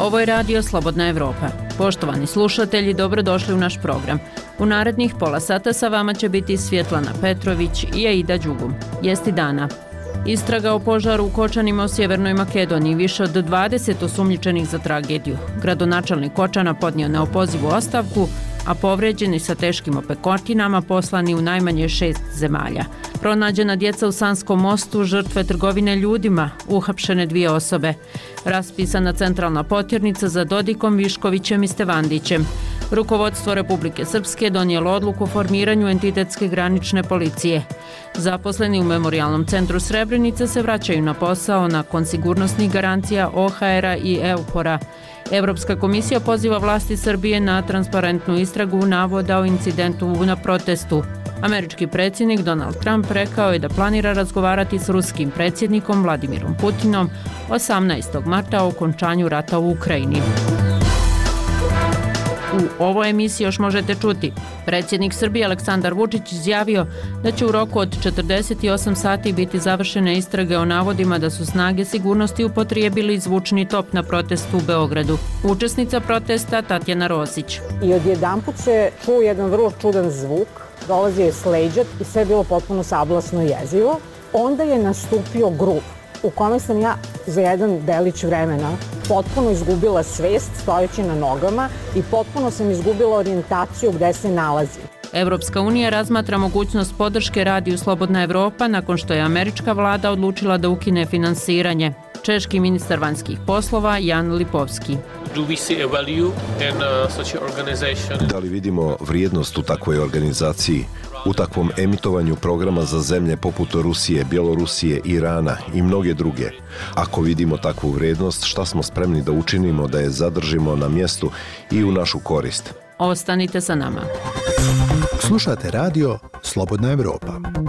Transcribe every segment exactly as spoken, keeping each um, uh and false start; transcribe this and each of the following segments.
Ovo je Radio Slobodna Evropa. Poštovani slušatelji, dobrodošli u naš program. U narednih pola sata sa vama će biti Svjetlana Petrović i Aida Đugum. Jesti dana. Istraga o požaru u Kočanima u Sjevernoj Makedoniji, više od dvadeset osumnjičenih za tragediju. Gradonačelnik Kočana podnio neopozivu ostavku, a povređeni sa teškim opekotinama poslani u najmanje šest zemalja. Pronađena djeca u Sanskom mostu, žrtve trgovine ljudima, uhapšene dvije osobe. Raspisana centralna potjernica za Dodikom, Viškovićem i Stevandićem. Rukovodstvo Republike Srpske donijelo odluku o formiranju entitetske granične policije. Zaposleni u Memorijalnom centru Srebrenica se vraćaju na posao nakon sigurnosnih garancija O H R-a i EUPOR-a. Evropska komisija poziva vlasti Srbije na transparentnu istragu navoda o incidentu na protestu. Američki predsjednik Donald Trump rekao je da planira razgovarati s ruskim predsjednikom Vladimirom Putinom osamnaestog marta o okončanju rata u Ukrajini. U ovoj emisiji još možete čuti. Predsjednik Srbije Aleksandar Vučić izjavio da će u roku od četrdeset osam sati biti završene istrage o navodima da su snage sigurnosti upotrijebili zvučni top na protestu u Beogradu. Učesnica protesta Tatjana Rosić. I odjedanput se čuo jedan vrlo čudan zvuk, dolazio je s leđa i sve je bilo potpuno sablasno i jezivo. Onda je nastupio grup u kome sam ja za jedan delić vremena potpuno izgubila svest stojeći na nogama i potpuno sam izgubila orijentaciju gde se nalazi. Evropska unija razmatra mogućnost podrške Radiju Slobodna Evropa nakon što je američka vlada odlučila da ukine finansiranje. Češki ministar vanjskih poslova Jan Lipovski. Da li vidimo vrijednost u takvoj organizaciji, u takvom emitovanju programa za zemlje poput Rusije, Bjelorusije, Irana i mnoge druge? Ako vidimo takvu vrijednost, šta smo spremni da učinimo da je zadržimo na mjestu i u našu korist? Ostanite sa nama. Slušate radio Slobodna Evropa.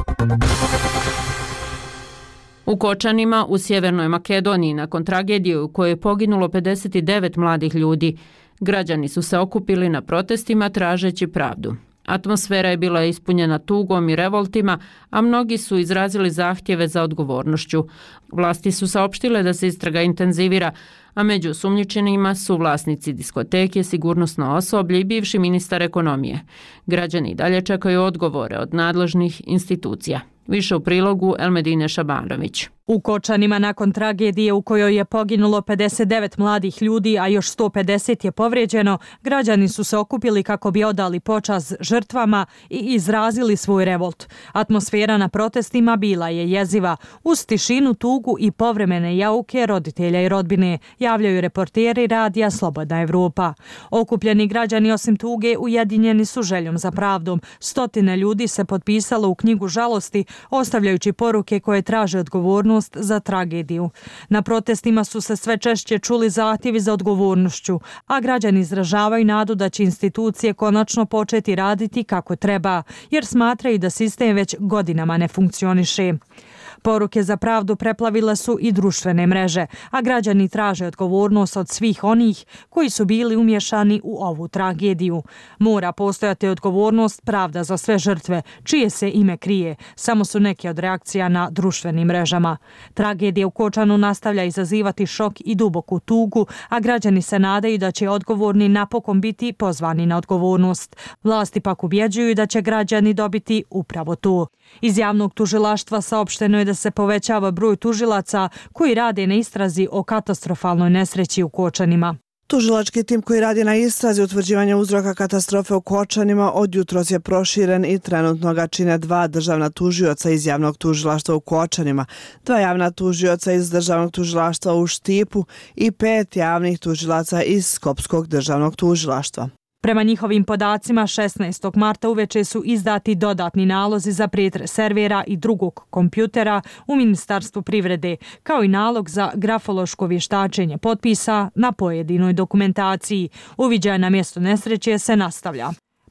U Kočanima u Sjevernoj Makedoniji nakon tragedije u kojoj je poginulo pedeset devet mladih ljudi, građani su se okupili na protestima tražeći pravdu. Atmosfera je bila ispunjena tugom i revoltima, a mnogi su izrazili zahtjeve za odgovornošću. Vlasti su saopštile da se istraga intenzivira, a među osumnjičenima su vlasnici diskoteke, sigurnosno osoblje i bivši ministar ekonomije. Građani i dalje čekaju odgovore od nadležnih institucija. Više u prilogu Elmedine Šabanović. U Kočanima nakon tragedije u kojoj je poginulo pedeset devet mladih ljudi, a još sto pedeset je povrijeđeno, građani su se okupili kako bi odali počast žrtvama i izrazili svoj revolt. Atmosfera na protestima bila je jeziva, uz tišinu, tugu i povremene jauke roditelja i rodbine, javljaju reporteri Radija Slobodna Evropa. Okupljeni građani osim tuge ujedinjeni su željom za pravdom. Stotine ljudi se potpisalo u knjigu žalosti, ostavljajući poruke koje traže odgovornost za tragediju. Na protestima su se sve češće čuli zahtjevi za odgovornošću, a građani izražavaju nadu da će institucije konačno početi raditi kako treba, jer smatraju da sistem već godinama ne funkcioniše. Poruke za pravdu preplavile su i društvene mreže, a građani traže odgovornost od svih onih koji su bili umješani u ovu tragediju. Mora postojati odgovornost, pravda za sve žrtve, čije se ime krije. Samo su neke od reakcija na društvenim mrežama. Tragedija u Kočanu nastavlja izazivati šok i duboku tugu, a građani se nadaju da će odgovorni napokon biti pozvani na odgovornost. Vlasti pak ubjeđuju da će građani dobiti upravo to. Iz javnog tužilaštva saopšteno je da se povećava broj tužilaca koji rade na istrazi o katastrofalnoj nesreći u Kočanima. Tužilački tim koji radi na istrazi utvrđivanja uzroka katastrofe u Kočanima od jutros je proširen i trenutno ga čine dva državna tužioca iz javnog tužilaštva u Kočanima, dva javna tužioca iz državnog tužilaštva u Štipu i pet javnih tužilaca iz Skopskog državnog tužilaštva. Prema njihovim podacima, šesnaestog marta uveče su izdati dodatni nalozi za pretres servera i drugog kompjutera u Ministarstvu privrede, kao i nalog za grafološko vještačenje potpisa na pojedinoj dokumentaciji. Uviđaj na mjesto nesreće se nastavlja.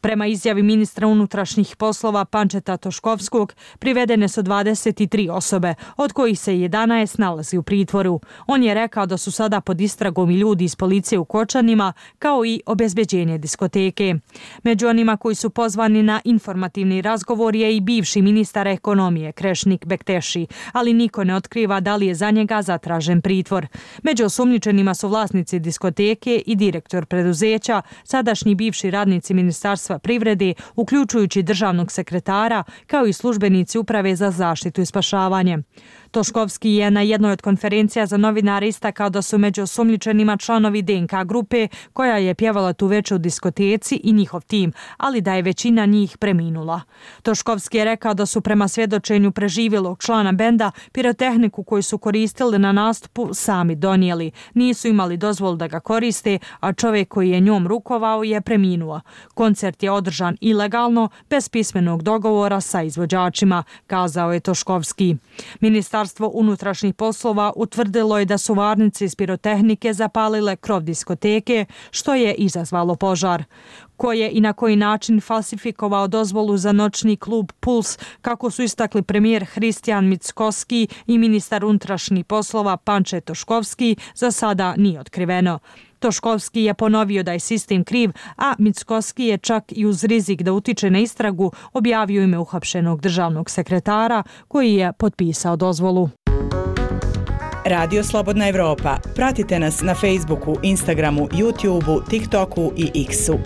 Prema izjavi ministra unutrašnjih poslova Pančeta Toškovskog, privedene su dvadeset tri osobe, od kojih se jedanaest nalazi u pritvoru. On je rekao da su sada pod istragom i ljudi iz policije u Kočanima, kao i obezbeđenje diskoteke. Među onima koji su pozvani na informativni razgovor je i bivši ministar ekonomije Krešnik Bekteši, ali niko ne otkriva da li je za njega zatražen pritvor. Među osumnjičenima su vlasnici diskoteke i direktor preduzeća, sadašnji bivši radnici Ministarstva privrede, uključujući državnog sekretara, kao i službenici Uprave za zaštitu i spašavanje. Toškovski je na jednoj od konferencija za novinare istakao da su među osumnjičenima članovi D N K grupe koja je pjevala tu večer u diskoteci i njihov tim, ali da je većina njih preminula. Toškovski je rekao da su prema svjedočenju preživjelog člana benda pirotehniku koju su koristili na nastupu sami donijeli. Nisu imali dozvolu da ga koriste, a čovjek koji je njom rukovao je preminuo. Koncert je održan ilegalno, bez pismenog dogovora sa izvođačima, kazao je Toškovski. Ministar Ministarstvo unutrašnjih poslova utvrdilo je da su varnice iz pirotehnike zapalile krov diskoteke, što je izazvalo požar. Ko je i na koji način falsifikovao dozvolu za noćni klub Puls, kako su istakli premijer Hristijan Mickoski i ministar unutrašnjih poslova Panče Toškovski, za sada nije otkriveno. Toškovski je ponovio da je sistem kriv, a Mickoski je čak i uz rizik da utiče na istragu objavio ime uhapšenog državnog sekretara koji je potpisao dozvolu. Radio Slobodna Evropa. Pratite nas na Facebooku, Instagramu, YouTubeu, TikToku i X-u.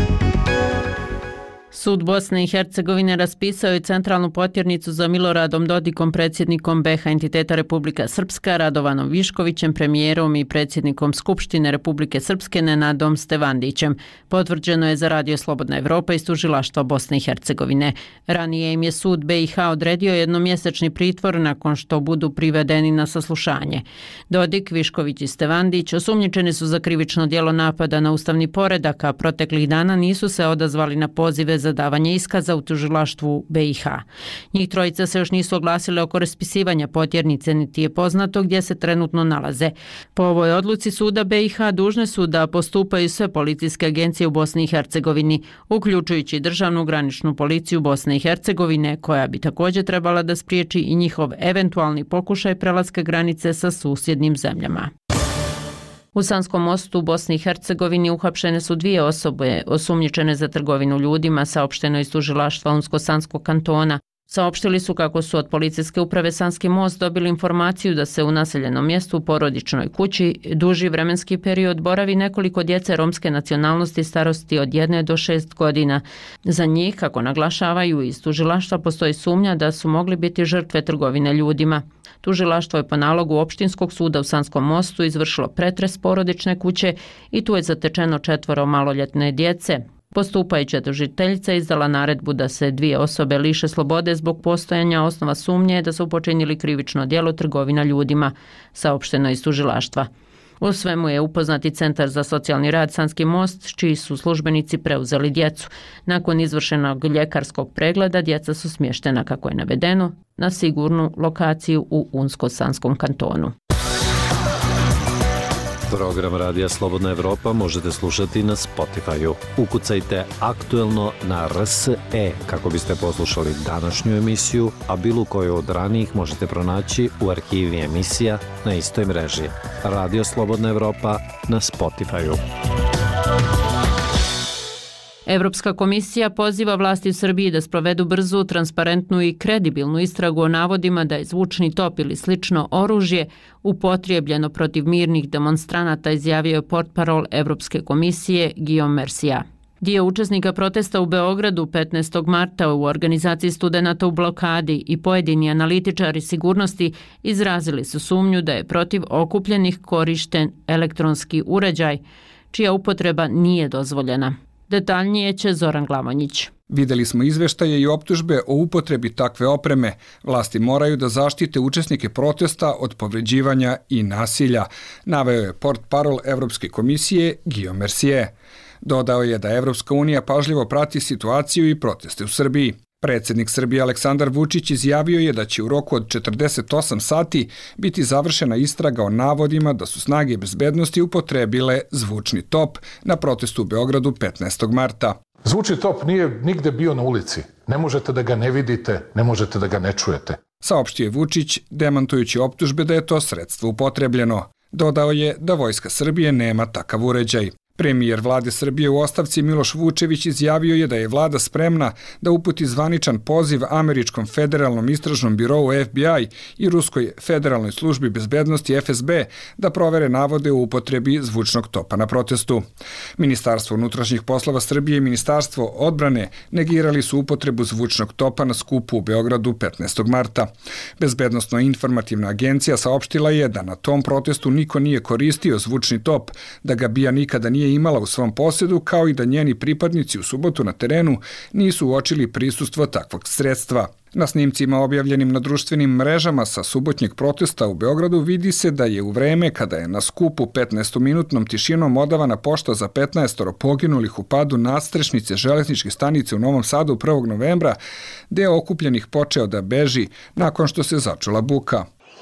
Sud Bosne i Hercegovine raspisao je centralnu potjernicu za Miloradom Dodikom, predsjednikom B H entiteta Republika Srpska, Radovanom Viškovićem, premijerom i predsjednikom Skupštine Republike Srpske Nenadom Stevandićem. Potvrđeno je za Radio Slobodna Evropa iz tužilaštva Bosne i Hercegovine. Ranije im je sud B i H odredio jednomjesečni pritvor nakon što budu privedeni na saslušanje. Dodik, Višković i Stevandić osumnjičeni su za krivično djelo napada na ustavni poredak, a proteklih dana nisu se odazvali na pozive za davanje iskaza u tužilaštvu B i H. Njih trojica se još nisu oglasile oko raspisivanja potjernice, niti je poznato gdje se trenutno nalaze. Po ovoj odluci suda B i H dužne su da postupaju sve policijske agencije u Bosni i Hercegovini, uključujući državnu graničnu policiju Bosne i Hercegovine, koja bi također trebala da spriječi i njihov eventualni pokušaj prelaska granice sa susjednim zemljama. U Sanskom mostu u Bosni i Hercegovini uhapšene su dvije osobe osumnjičene za trgovinu ljudima, saopšteno iz tužilaštva Unsko-Sanskog kantona. Saopštili su kako su od policijske uprave Sanski most dobili informaciju da se u naseljenom mjestu u porodičnoj kući duži vremenski period boravi nekoliko djece romske nacionalnosti starosti od jedne do šest godina. Za njih, kako naglašavaju iz tužilaštva, postoji sumnja da su mogli biti žrtve trgovine ljudima. Tužilaštvo je po nalogu Opštinskog suda u Sanskom mostu izvršilo pretres porodične kuće i tu je zatečeno četvoro maloljetne djece. Postupajuća tužiteljica izdala naredbu da se dvije osobe liše slobode zbog postojanja osnova sumnje da su počinili krivično djelo trgovina ljudima, saopšteno iz tužilaštva. U svemu je upoznati Centar za socijalni rad Sanski most, čiji su službenici preuzeli djecu. Nakon izvršenog ljekarskog pregleda djeca su smještena, kako je navedeno, na sigurnu lokaciju u Unsko-Sanskom kantonu. Program Radija Slobodna Evropa možete slušati na Spotify-u. Ukucajte aktuelno na R S E kako biste poslušali današnju emisiju, a bilo koju od ranijih možete pronaći u arhivi emisija na istoj mreži. Radio Slobodna Evropa na Spotify-u. Evropska komisija poziva vlasti u Srbiji da sprovedu brzu, transparentnu i kredibilnu istragu o navodima da je zvučni top ili slično oružje upotrijebljeno protiv mirnih demonstranata, izjavio je portparol Evropske komisije Guillaume Mercier. Dio učesnika protesta u Beogradu petnaestog marta u organizaciji studenata u blokadi i pojedini analitičari sigurnosti izrazili su sumnju da je protiv okupljenih korišten elektronski uređaj, čija upotreba nije dozvoljena. Detaljnije će Zoran Glavonjić. Vidjeli smo izveštaje i optužbe o upotrebi takve opreme. Vlasti moraju da zaštite učesnike protesta od povređivanja i nasilja, naveo je portparol Evropske komisije Guillaume Mercier. Dodao je da Evropska unija pažljivo prati situaciju i proteste u Srbiji. Predsjednik Srbije Aleksandar Vučić izjavio je da će u roku od četrdeset osam sati biti završena istraga o navodima da su snage bezbednosti upotrebile zvučni top na protestu u Beogradu petnaestog marta. Zvučni top nije nigde bio na ulici. Ne možete da ga ne vidite, ne možete da ga ne čujete. Saopštio je Vučić, demantujući optužbe da je to sredstvo upotrebljeno. Dodao je da Vojska Srbije nema takav uređaj. Premijer vlade Srbije u ostavci Miloš Vučević izjavio je da je vlada spremna da uputi zvaničan poziv Američkom federalnom istražnom birou F B I i Ruskoj federalnoj službi bezbednosti F S B da provere navode o upotrebi zvučnog topa na protestu. Ministarstvo unutrašnjih poslova Srbije i Ministarstvo odbrane negirali su upotrebu zvučnog topa na skupu u Beogradu petnaestog marta. Bezbednosno-informativna agencija saopštila je da na tom protestu niko nije koristio zvučni top, da ga B I A nikada nije imala u svom posjedu, kao i da njeni pripadnici u subotu na terenu nisu uočili prisustvo takvog sredstva. Na snimcima objavljenim na društvenim mrežama sa subotnjeg protesta u Beogradu vidi se da je u vreme kada je na skupu petnaestominutnom tišinom odavana pošta za petnaestoro poginulih u padu nadstrešnice železničke stanice u Novom Sadu prvog novembra, deo okupljenih počeo da beži nakon što se začula buka.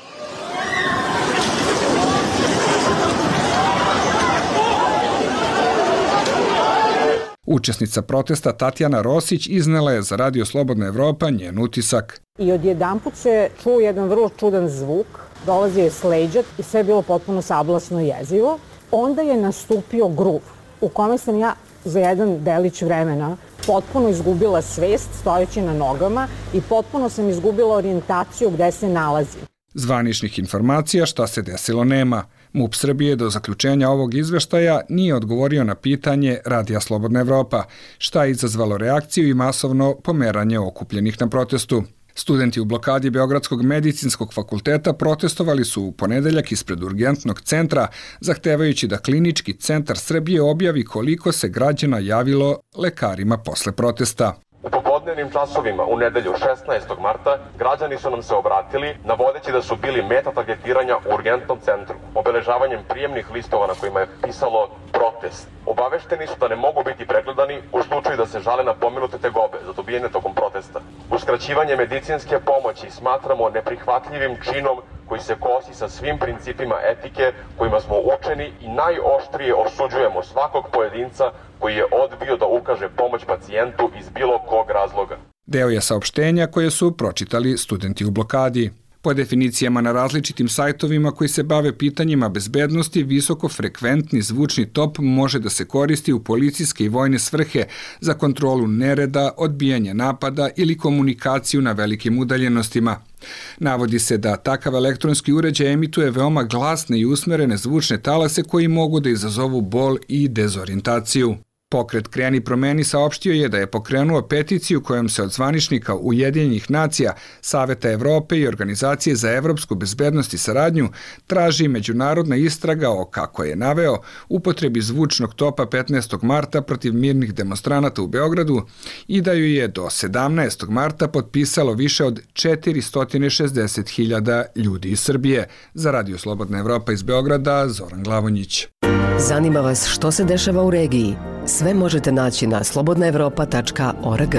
Učesnica protesta Tatjana Rosić iznela je za Radio Slobodna Evropa njen utisak. I odjedanput se čuo jedan vrlo čudan zvuk, dolazio je s leđa i sve je bilo potpuno sablasno i jezivo. Onda je nastupio gruv u kome sam ja za jedan delić vremena potpuno izgubila svest stojeći na nogama i potpuno sam izgubila orijentaciju gde se nalazim. Zvaničnih informacija šta se desilo nema. MUP Srbije do zaključenja ovog izveštaja nije odgovorio na pitanje Radija Slobodna Evropa, šta je izazvalo reakciju i masovno pomeranje okupljenih na protestu. Studenti u blokadi Beogradskog medicinskog fakulteta protestovali su u ponedeljak ispred urgentnog centra, zahtevajući da Klinički centar Srbije objavi koliko se građana javilo lekarima posle protesta. U popodnevnim časovima u nedelju šesnaestog marta građani su nam se obratili navodeći da su bili meta targetiranja u urgentnom centru, obeležavanjem prijemnih listova na kojima je pisalo protest. Obavešteni su da ne mogu biti pregledani u slučaju da se žale na pomenute tegobe za dobijene tokom protesta. Uskraćivanje medicinske pomoći smatramo neprihvatljivim činom koji se kosi sa svim principima etike kojima smo učeni i najoštrije osuđujemo svakog pojedinca koji je odbio da ukaže pomoć pacijentu iz bilo kog razloga. Deo je saopštenja koje su pročitali studenti u blokadi. Po definicijama na različitim sajtovima koji se bave pitanjima bezbednosti, visokofrekventni zvučni top može da se koristi u policijske i vojne svrhe za kontrolu nereda, odbijanje napada ili komunikaciju na velikim udaljenostima. Navodi se da takav elektronski uređaj emituje veoma glasne i usmerene zvučne talase koji mogu da izazovu bol i dezorijentaciju. Pokret Kreni promeni saopštio je da je pokrenuo peticiju kojom se od zvaničnika Ujedinjenih nacija, Saveta Evrope i Organizacije za evropsku bezbednost i saradnju traži međunarodna istraga o, kako je naveo, upotrebi zvučnog topa petnaestog marta protiv mirnih demonstranata u Beogradu i da ju je do sedamnaestog marta potpisalo više od četiristo šezdeset hiljada ljudi iz Srbije. Za Radio Slobodna Evropa iz Beograda, Zoran Glavonjić. Zanima vas što se dešava u regiji? Sve možete naći na slobodna evropa tačka org.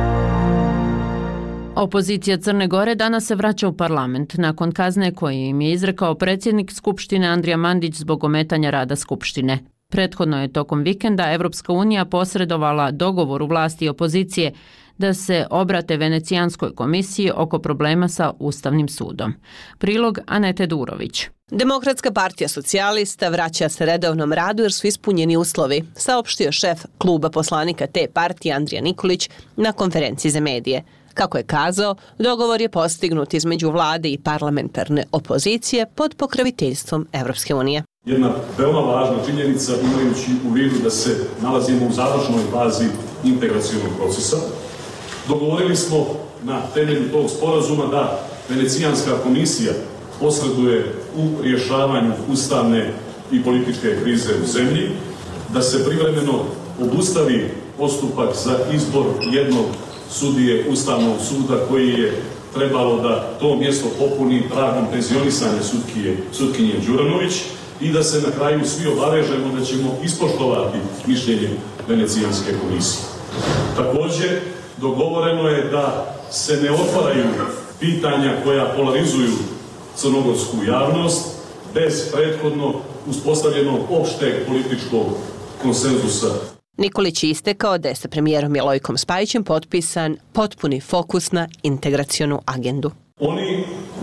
Opozicija Crne Gore danas se vraća u parlament nakon kazne koju im je izrekao predsjednik Skupštine Andrija Mandić zbog ometanja rada Skupštine. Prethodno je tokom vikenda Evropska unija posredovala dogovoru vlasti i opozicije da se obrate Venecijanskoj komisiji oko problema sa Ustavnim sudom. Prilog Anete Durović. Demokratska partija socijalista vraća se redovnom radu jer su ispunjeni uslovi, saopštio šef kluba poslanika te partije Andrija Nikolić na konferenciji za medije. Kako je kazao, dogovor je postignut između vlade i parlamentarne opozicije pod pokroviteljstvom Evropske unije. Jedna veoma važna činjenica imajući u vidu da se nalazimo u završnoj fazi integracionog procesa. Dogovorili smo na temelju tog sporazuma da Venecijanska komisija posreduje u rješavanju ustavne i političke krize u zemlji, da se privremeno obustavi postupak za izbor jednog sudije Ustavnog suda koji je trebalo da to mjesto popuni tragom penzionisanja sutkinje, sutkinje Đuranović i da se na kraju svi obavežemo da ćemo ispoštovati mišljenje Venecijanske komisije. Također, dogovoreno je da se ne otvaraju pitanja koja polarizuju crnogorsku javnost bez prethodno uspostavljenog opšteg političkog konsenzusa. Nikolić je istekao da je sa premijerom Milojkom Spajićem potpisan potpuni fokus na integracionu agendu. Oni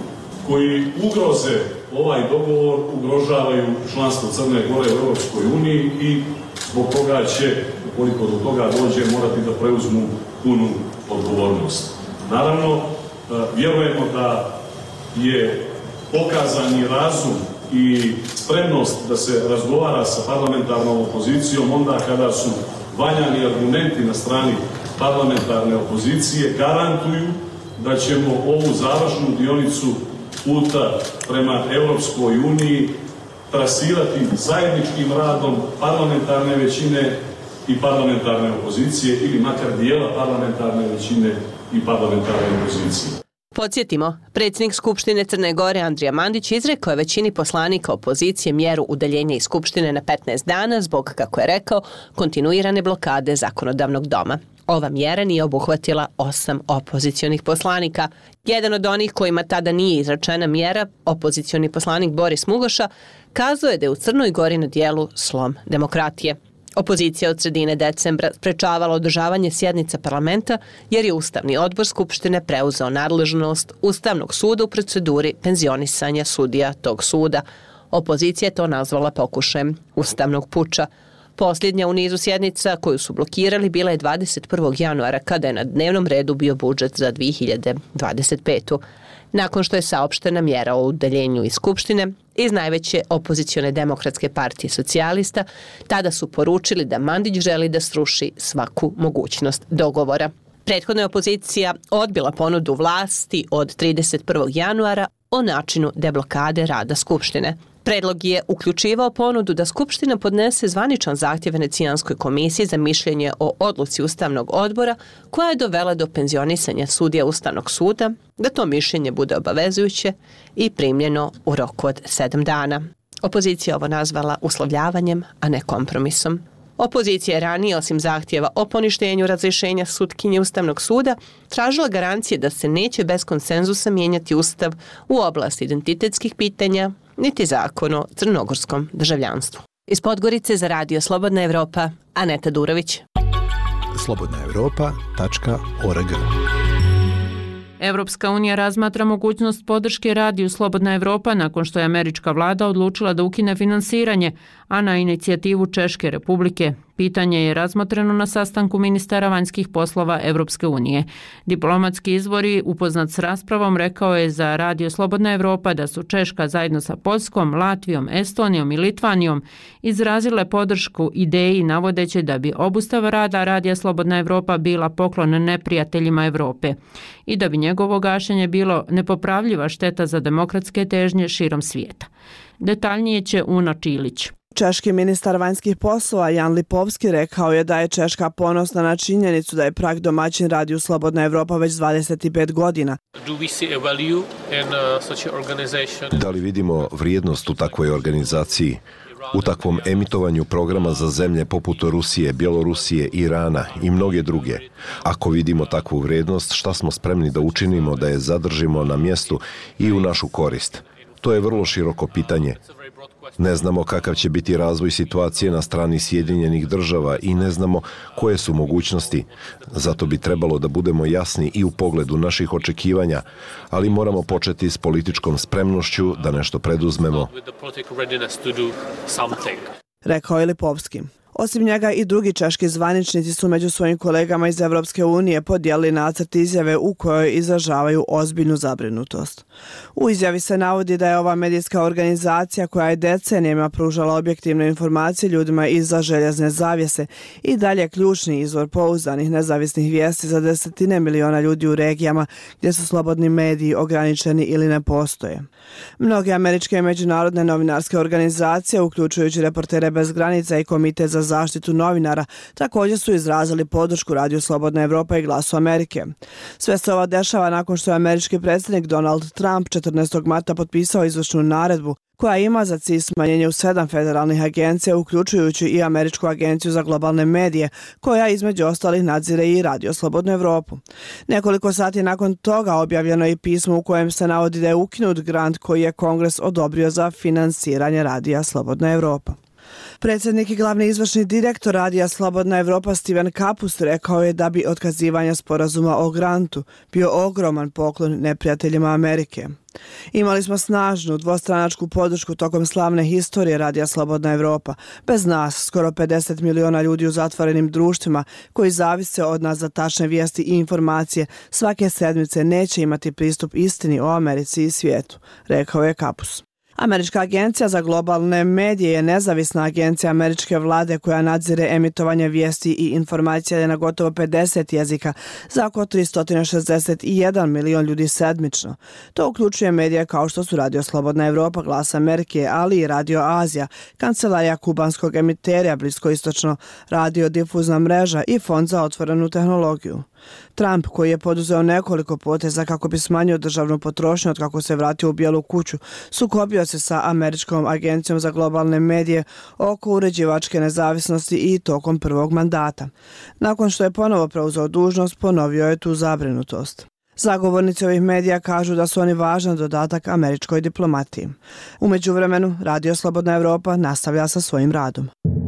koji ugroze ovaj dogovor ugrožavaju članstvo Crne Gore u Europskoj uniji i zbog toga će, ukoliko do toga dođe, morati da preuzmu punu odgovornost. Naravno, vjerujemo da je pokazani razum i spremnost da se razgovara sa parlamentarnom opozicijom onda kada su valjani argumenti na strani parlamentarne opozicije, garantuju da ćemo ovu završnu dionicu puta prema Europskoj uniji trasirati zajedničkim radom parlamentarne većine i parlamentarne opozicije ili makar dijela parlamentarne većine i parlamentarne opozicije. Podsjetimo, predsjednik Skupštine Crne Gore Andrija Mandić izrekao je većini poslanika opozicije mjeru udaljenja iz Skupštine na petnaest dana zbog, kako je rekao, kontinuirane blokade zakonodavnog doma. Ova mjera nije obuhvatila osam opozicionih poslanika. Jedan od onih kojima tada nije izrečena mjera, opozicioni poslanik Boris Mugoša, kazao je da je u Crnoj Gori na dijelu slom demokratije. Opozicija od sredine decembra sprečavala održavanje sjednica parlamenta jer je Ustavni odbor Skupštine preuzeo nadležnost Ustavnog suda u proceduri penzionisanja sudija tog suda. Opozicija je to nazvala pokušajem ustavnog puča. Posljednja u nizu sjednica koju su blokirali bila je dvadeset prvog januara kada je na dnevnom redu bio budžet za dvije hiljade dvadeset petu. Nakon što je saopštena mjera o udaljenju iz Skupštine, iz najveće opozicione demokratske partije socijalista, tada su poručili da Mandić želi da sruši svaku mogućnost dogovora. Prethodna je opozicija odbila ponudu vlasti od trideset prvog januara o načinu deblokade rada Skupštine. Predlog je uključivao ponudu da Skupština podnese zvaničan zahtjev Venecijanskoj komisiji za mišljenje o odluci Ustavnog odbora koja je dovela do penzionisanja sudija Ustavnog suda, da to mišljenje bude obavezujuće i primljeno u roku od sedam dana. Opozicija ovo nazvala uslovljavanjem, a ne kompromisom. Opozicija je ranije, osim zahtjeva o poništenju razrješenja sutkinje Ustavnog suda, tražila garancije da se neće bez konsenzusa mijenjati Ustav u oblasti identitetskih pitanja, niti zakon o crnogorskom državljanstvu. Iz Podgorice za Radio Slobodna Evropa, Aneta Durović. slobodna evropa tačka org. Evropska unija razmatra mogućnost podrške radiju Slobodna Evropa nakon što je američka vlada odlučila da ukine finansiranje, a na inicijativu Češke republike. Pitanje je razmotreno na sastanku ministara vanjskih poslova Evropske unije. Diplomatski izvori upoznat s raspravom rekao je za Radio Slobodna Evropa da su Češka zajedno sa Poljskom, Latvijom, Estonijom i Litvanijom izrazile podršku ideji navodeći da bi obustava rada Radija Slobodna Evropa bila poklon neprijateljima Evrope i da bi njegovo gašenje bilo nepopravljiva šteta za demokratske težnje širom svijeta. Detaljnije će Una Čilić. Češki ministar vanjskih poslova Jan Lipovski rekao je da je Češka ponosna na činjenicu da je Prag domaćin Radiju Slobodna Evropa već dvadeset pet godina. Da li vidimo vrijednost u takvoj organizaciji, u takvom emitovanju programa za zemlje poput Rusije, Bjelorusije, Irana i mnoge druge? Ako vidimo takvu vrijednost, šta smo spremni da učinimo da je zadržimo na mjestu i u našu korist? To je vrlo široko pitanje. Ne znamo kakav će biti razvoj situacije na strani Sjedinjenih država i ne znamo koje su mogućnosti. Zato bi trebalo da budemo jasni i u pogledu naših očekivanja, ali moramo početi s političkom spremnošću da nešto preduzmemo. Rekao je Lipovski. Osim njega i drugi češki zvaničnici su među svojim kolegama iz Evropske unije podijelili nacrt izjave u kojoj izražavaju ozbiljnu zabrinutost. U izjavi se navodi da je ova medijska organizacija koja je decenijama pružala objektivne informacije ljudima iza željezne zavjese i dalje ključni izvor pouzdanih nezavisnih vijesti za desetine miliona ljudi u regijama gdje su slobodni mediji ograničeni ili ne postoje. Mnoge američke i međunarodne novinarske organizacije, uključujući Reportere bez granica i Komitet za zaštitu novinara, također su izrazili podršku Radiju Slobodna Evropa i Glasu Amerike. Sve se ovo dešava nakon što je američki predsjednik Donald Trump četrnaestog marta potpisao izvršnu naredbu koja ima za cilj smanjenje u sedam federalnih agencija, uključujući i Američku agenciju za globalne medije, koja između ostalih nadzire i Radio Slobodnu Evropu. Nekoliko sati nakon toga objavljeno je i pismo u kojem se navodi da je ukinut grant koji je Kongres odobrio za finansiranje Radija Slobodna Evropa. Predsjednik i glavni izvršni direktor Radija Slobodna Evropa Steven Kapust rekao je da bi otkazivanje sporazuma o grantu bio ogroman poklon neprijateljima Amerike. Imali smo snažnu dvostranačku podršku tokom slavne historije Radija Slobodna Evropa. Bez nas, skoro pedeset miliona ljudi u zatvorenim društvima koji zavise od nas za tačne vijesti i informacije, svake sedmice neće imati pristup istini o Americi i svijetu, rekao je Kapus. Američka agencija za globalne medije je nezavisna agencija američke vlade koja nadzire emitovanje vijesti i informacija na gotovo pedeset jezika za oko tristo šezdeset jedan milion ljudi sedmično. To uključuje medije kao što su Radio Slobodna Evropa, Glas Amerike, ali i Radio Azija, Kancelarija kubanskog emiterija, bliskoistočno radiodifuzna mreža i Fond za otvorenu tehnologiju. Trump, koji je poduzeo nekoliko poteza kako bi smanjio državnu potrošnju od kako se vratio u Bijelu kuću, sukobio se sa Američkom agencijom za globalne medije oko uređivačke nezavisnosti i tokom prvog mandata. Nakon što je ponovo preuzeo dužnost, ponovio je tu zabrinutost. Zagovornici ovih medija kažu da su oni važan dodatak američkoj diplomatiji. U međuvremenu, Radio Slobodna Evropa nastavlja sa svojim radom.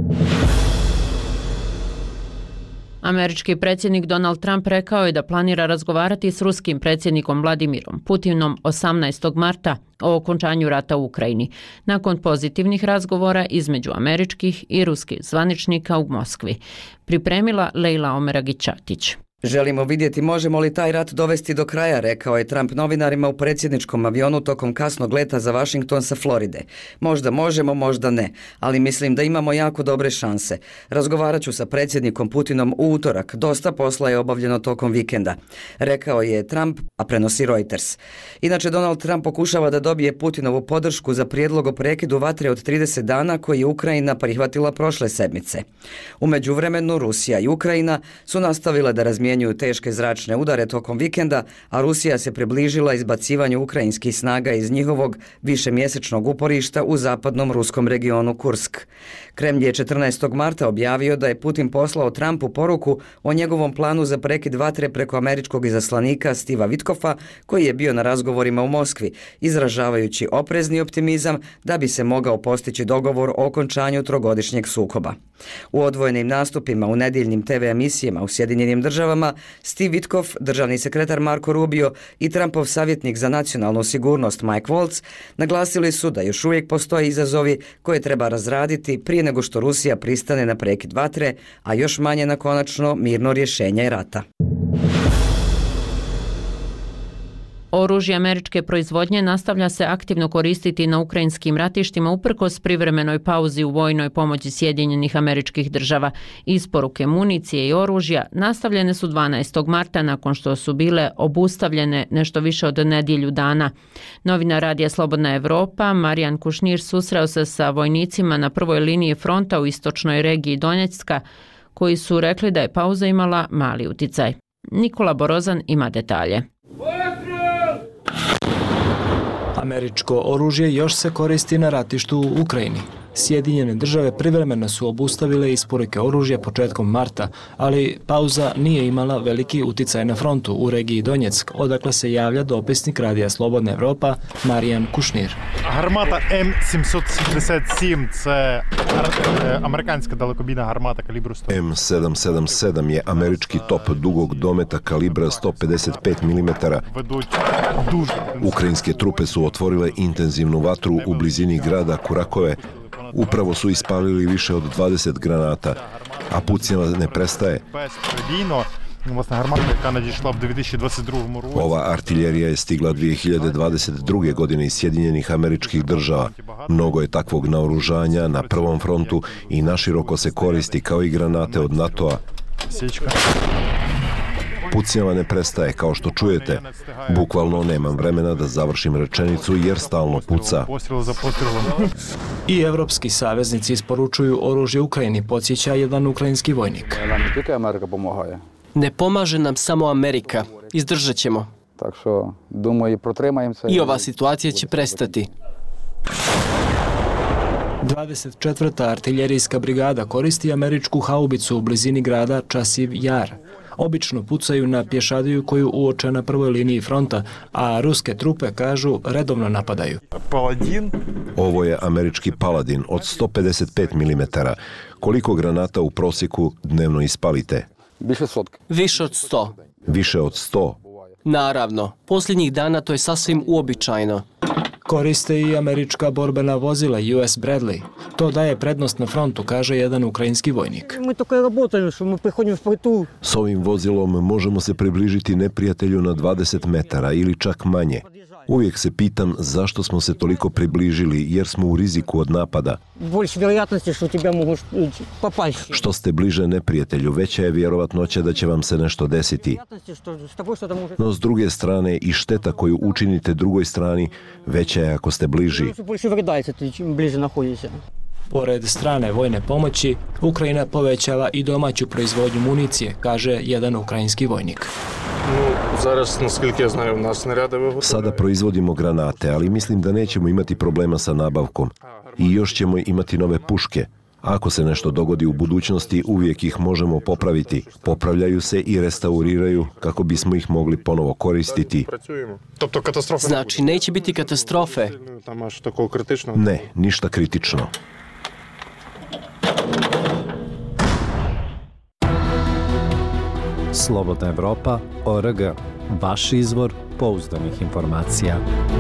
Američki predsjednik Donald Trump rekao je da planira razgovarati s ruskim predsjednikom Vladimirom Putinom osamnaestog marta o okončanju rata u Ukrajini, nakon pozitivnih razgovora između američkih i ruskih zvaničnika u Moskvi, pripremila Lejla Omeragić-Ćatić. Želimo vidjeti možemo li taj rat dovesti do kraja, rekao je Trump novinarima u predsjedničkom avionu tokom kasnog leta za Washington sa Floride. Možda možemo, možda ne, ali mislim da imamo jako dobre šanse. Razgovarat ću sa predsjednikom Putinom u utorak, dosta posla je obavljeno tokom vikenda, rekao je Trump, a prenosi Reuters. Inače, Donald Trump pokušava da dobije Putinovu podršku za prijedlog o prekidu vatre od trideset dana koji je Ukrajina prihvatila prošle sedmice. U međuvremenu, Rusija i Ukrajina su nastavile da razmijenjuju teške zračne udare tokom vikenda, a Rusija se približila izbacivanju ukrajinskih snaga iz njihovog višemjesečnog uporišta u zapadnom ruskom regionu Kursk. Kremlj je četrnaestog marta objavio da je Putin poslao Trumpu poruku o njegovom planu za prekid vatre preko američkog izaslanika Steva Witkoffa, koji je bio na razgovorima u Moskvi, izražavajući oprezni optimizam da bi se mogao postići dogovor o okončanju trogodišnjeg sukoba. U odvojenim nastupima u nedjeljnim te ve emisijama u Sjedinjenim državama, Steve Witkoff, državni sekretar Marco Rubio i Trumpov savjetnik za nacionalnu sigurnost Mike Waltz naglasili su da još uvijek postoje izazovi koje treba razraditi prije nego što Rusija pristane na prekid vatre, a još manje na konačno mirno rješenje rata. Oružje američke proizvodnje nastavlja se aktivno koristiti na ukrajinskim ratištima uprkos privremenoj pauzi u vojnoj pomoći Sjedinjenih Američkih Država. Isporuke municije i oružja nastavljene su dvanaestog marta nakon što su bile obustavljene nešto više od nedjelju dana. Novinar Radija Slobodna Evropa Marijan Kušnir susreo se sa vojnicima na prvoj liniji fronta u istočnoj regiji Donjecka, koji su rekli da je pauza imala mali uticaj. Nikola Borozan ima detalje. Američko oružje još se koristi na ratištu u Ukrajini. Sjedinjene države privremeno su obustavile isporuke oružja početkom marta, ali pauza nije imala veliki uticaj na frontu u regiji Donjeck, odakle se javlja dopisnik Radija Slobodna Evropa Marijan Kušnir. Гармата ем сімсот сімдесят сім – це американська далекобійна гармата калібру sto. ем sedam sedam sedam je američki top dugog dometa kalibra sto pedeset pet milimetara. Ukrajinske trupe su otvorile intenzivnu vatru u blizini grada Kurakove. Upravo su ispalili više od dvadeset granata, a pucnjava ne prestaje. Ova artiljerija je stigla dvije hiljade dvadeset druge. godine iz Sjedinjenih Američkih Država. Mnogo je takvog naoružanja na prvom frontu i naširoko se koristi kao i granate od NATO-a. Pucnjava ne prestaje, kao što čujete. Bukvalno nemam vremena da završim rečenicu jer stalno puca. I evropski saveznici isporučuju oružje Ukrajini, podsjeća jedan ukrajinski vojnik. Ne pomaže nam samo Amerika. Izdržat ćemo. I ova situacija će prestati. dvadeset četvrta artiljerijska brigada koristi američku haubicu u blizini grada Časiv Jar. Obično pucaju na pješadiju koju uoče na prvoj liniji fronta, a ruske trupe, kažu, redovno napadaju. Paladin. Ovo je američki Paladin od sto pedeset pet milimetara. Koliko granata u prosjeku dnevno ispalite? Više od sto. Više od sto? Naravno, posljednjih dana to je sasvim uobičajeno. Koriste i američka borbena vozila U S Bradley. To daje prednost na frontu, kaže jedan ukrajinski vojnik. S ovim vozilom možemo se približiti neprijatelju na dvadeset metara ili čak manje. Uvijek se pitam zašto smo se toliko približili, jer smo u riziku od napada. Što ste bliže neprijatelju, veća je vjerovatnoća da će vam se nešto desiti. No s druge strane i šteta koju učinite drugoj strani veća je ako ste bliži. Pored strane vojne pomoći, Ukrajina povećava i domaću proizvodnju municije, kaže jedan ukrajinski vojnik. Sada proizvodimo granate, ali mislim da nećemo imati problema sa nabavkom. I još ćemo imati nove puške. Ako se nešto dogodi u budućnosti, uvijek ih možemo popraviti. Popravljaju se i restauriraju kako bismo ih mogli ponovo koristiti. Znači, neće biti katastrofe? Ne, ništa kritično. Slobodna Evropa, O R G, vaš izvor pouzdanih informacija.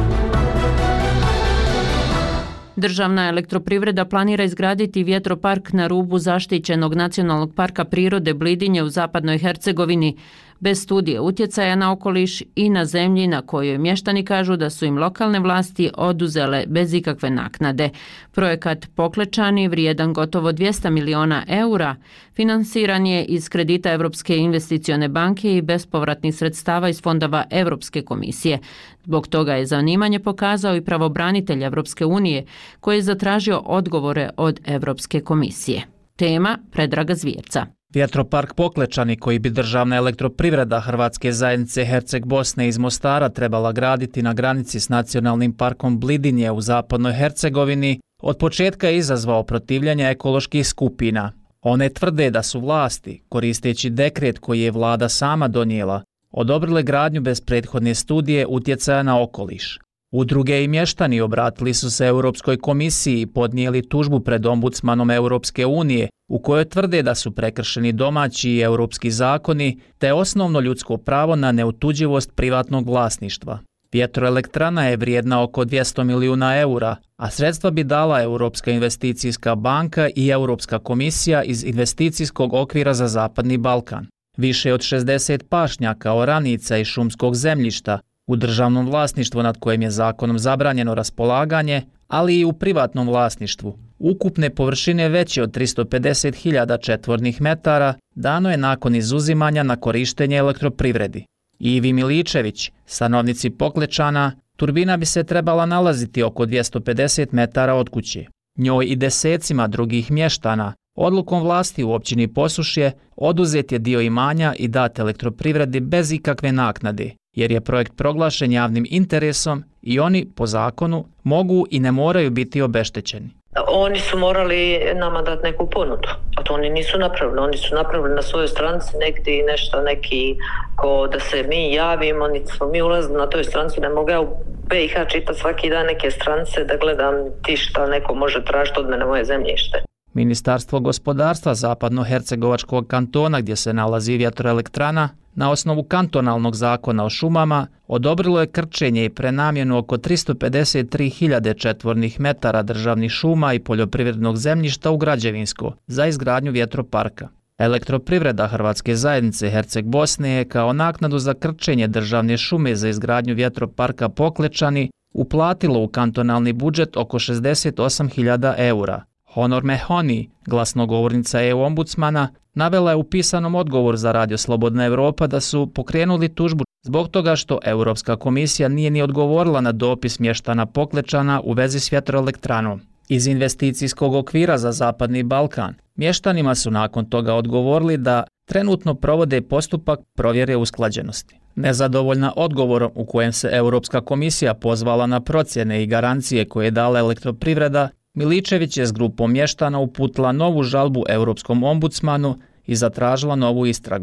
Državna elektroprivreda planira izgraditi vjetropark na rubu zaštićenog nacionalnog parka prirode Blidinje u zapadnoj Hercegovini, bez studije utjecaja na okoliš i na zemlji na kojoj mještani kažu da su im lokalne vlasti oduzele bez ikakve naknade. Projekat Poklečani, vrijedan gotovo dvjesto miliona eura, finansiran je iz kredita Europske investicione banke i bespovratnih sredstava iz fondova Europske komisije. Zbog toga je zanimanje pokazao i pravobranitelj Europske unije, koji je zatražio odgovore od Europske komisije. Tema Predraga Zvijevca. Vjetropark Poklečani, koji bi državna elektroprivreda Hrvatske zajednice Herceg Bosne iz Mostara trebala graditi na granici s nacionalnim parkom Blidinje u zapadnoj Hercegovini, od početka je izazvao protivljenje ekoloških skupina. One tvrde da su vlasti, koristeći dekret koji je vlada sama donijela, odobrile gradnju bez prethodne studije utjecaja na okoliš. Udruge i mještani obratili su se Europskoj komisiji i podnijeli tužbu pred ombudsmanom Europske unije, u kojoj tvrde da su prekršeni domaći i europski zakoni, te osnovno ljudsko pravo na neotuđivost privatnog vlasništva. Vjetroelektrana je vrijedna oko dvjesto milijuna eura, a sredstva bi dala Europska investicijska banka i Europska komisija iz investicijskog okvira za Zapadni Balkan. Više od šezdeset pašnjaka, oranica i šumskog zemljišta u državnom vlasništvu nad kojim je zakonom zabranjeno raspolaganje, ali i u privatnom vlasništvu. Ukupne površine veće od tristo pedeset hiljada četvornih metara dano je nakon izuzimanja na korištenje elektroprivredi. Ivi Miličević, stanovnici Poklečana, turbina bi se trebala nalaziti oko dvjesto pedeset metara od kuće. Njoj i desecima drugih mještana odlukom vlasti u općini Posušje oduzet je dio imanja i dat elektroprivredi bez ikakve naknade, jer je projekt proglašen javnim interesom i oni, po zakonu, mogu i ne moraju biti obeštećeni. Oni su morali nama dati neku ponudu, a to oni nisu napravili. Oni su napravili na svojoj stranici negdje nešto, neki, ko da se mi javimo, niti smo mi ulazili na toj stranici, ne mogu ja u B i H čitati svaki dan neke stranice da gledam ti šta neko može tražiti od mene moje zemljište. Ministarstvo gospodarstva Zapadno-Hercegovačkog kantona, gdje se nalazi vjetroelektrana, na osnovu kantonalnog zakona o šumama, odobrilo je krčenje i prenamjenu oko tristo pedeset tri hiljade četvornih metara državnih šuma i poljoprivrednog zemljišta u građevinsko za izgradnju vjetroparka. Elektroprivreda Hrvatske zajednice Herceg Bosne je kao naknadu za krčenje državne šume za izgradnju vjetroparka Poklečani uplatilo u kantonalni budžet oko šezdeset osam hiljada eura. Honor Mehoni, glasnogovornica E U ombudsmana, navela je u pisanom odgovoru za Radio Slobodna Evropa da su pokrenuli tužbu zbog toga što Europska komisija nije ni odgovorila na dopis mještana Poklečana u vezi s vjetroelektranom. Iz investicijskog okvira za Zapadni Balkan mještanima su nakon toga odgovorili da trenutno provode postupak provjere usklađenosti. Nezadovoljna odgovorom u kojem se Europska komisija pozvala na procjene i garancije koje je dala elektroprivreda, Miličević je s grupom mještana uputila novu žalbu Europskom ombudsmanu i zatražila novu istragu.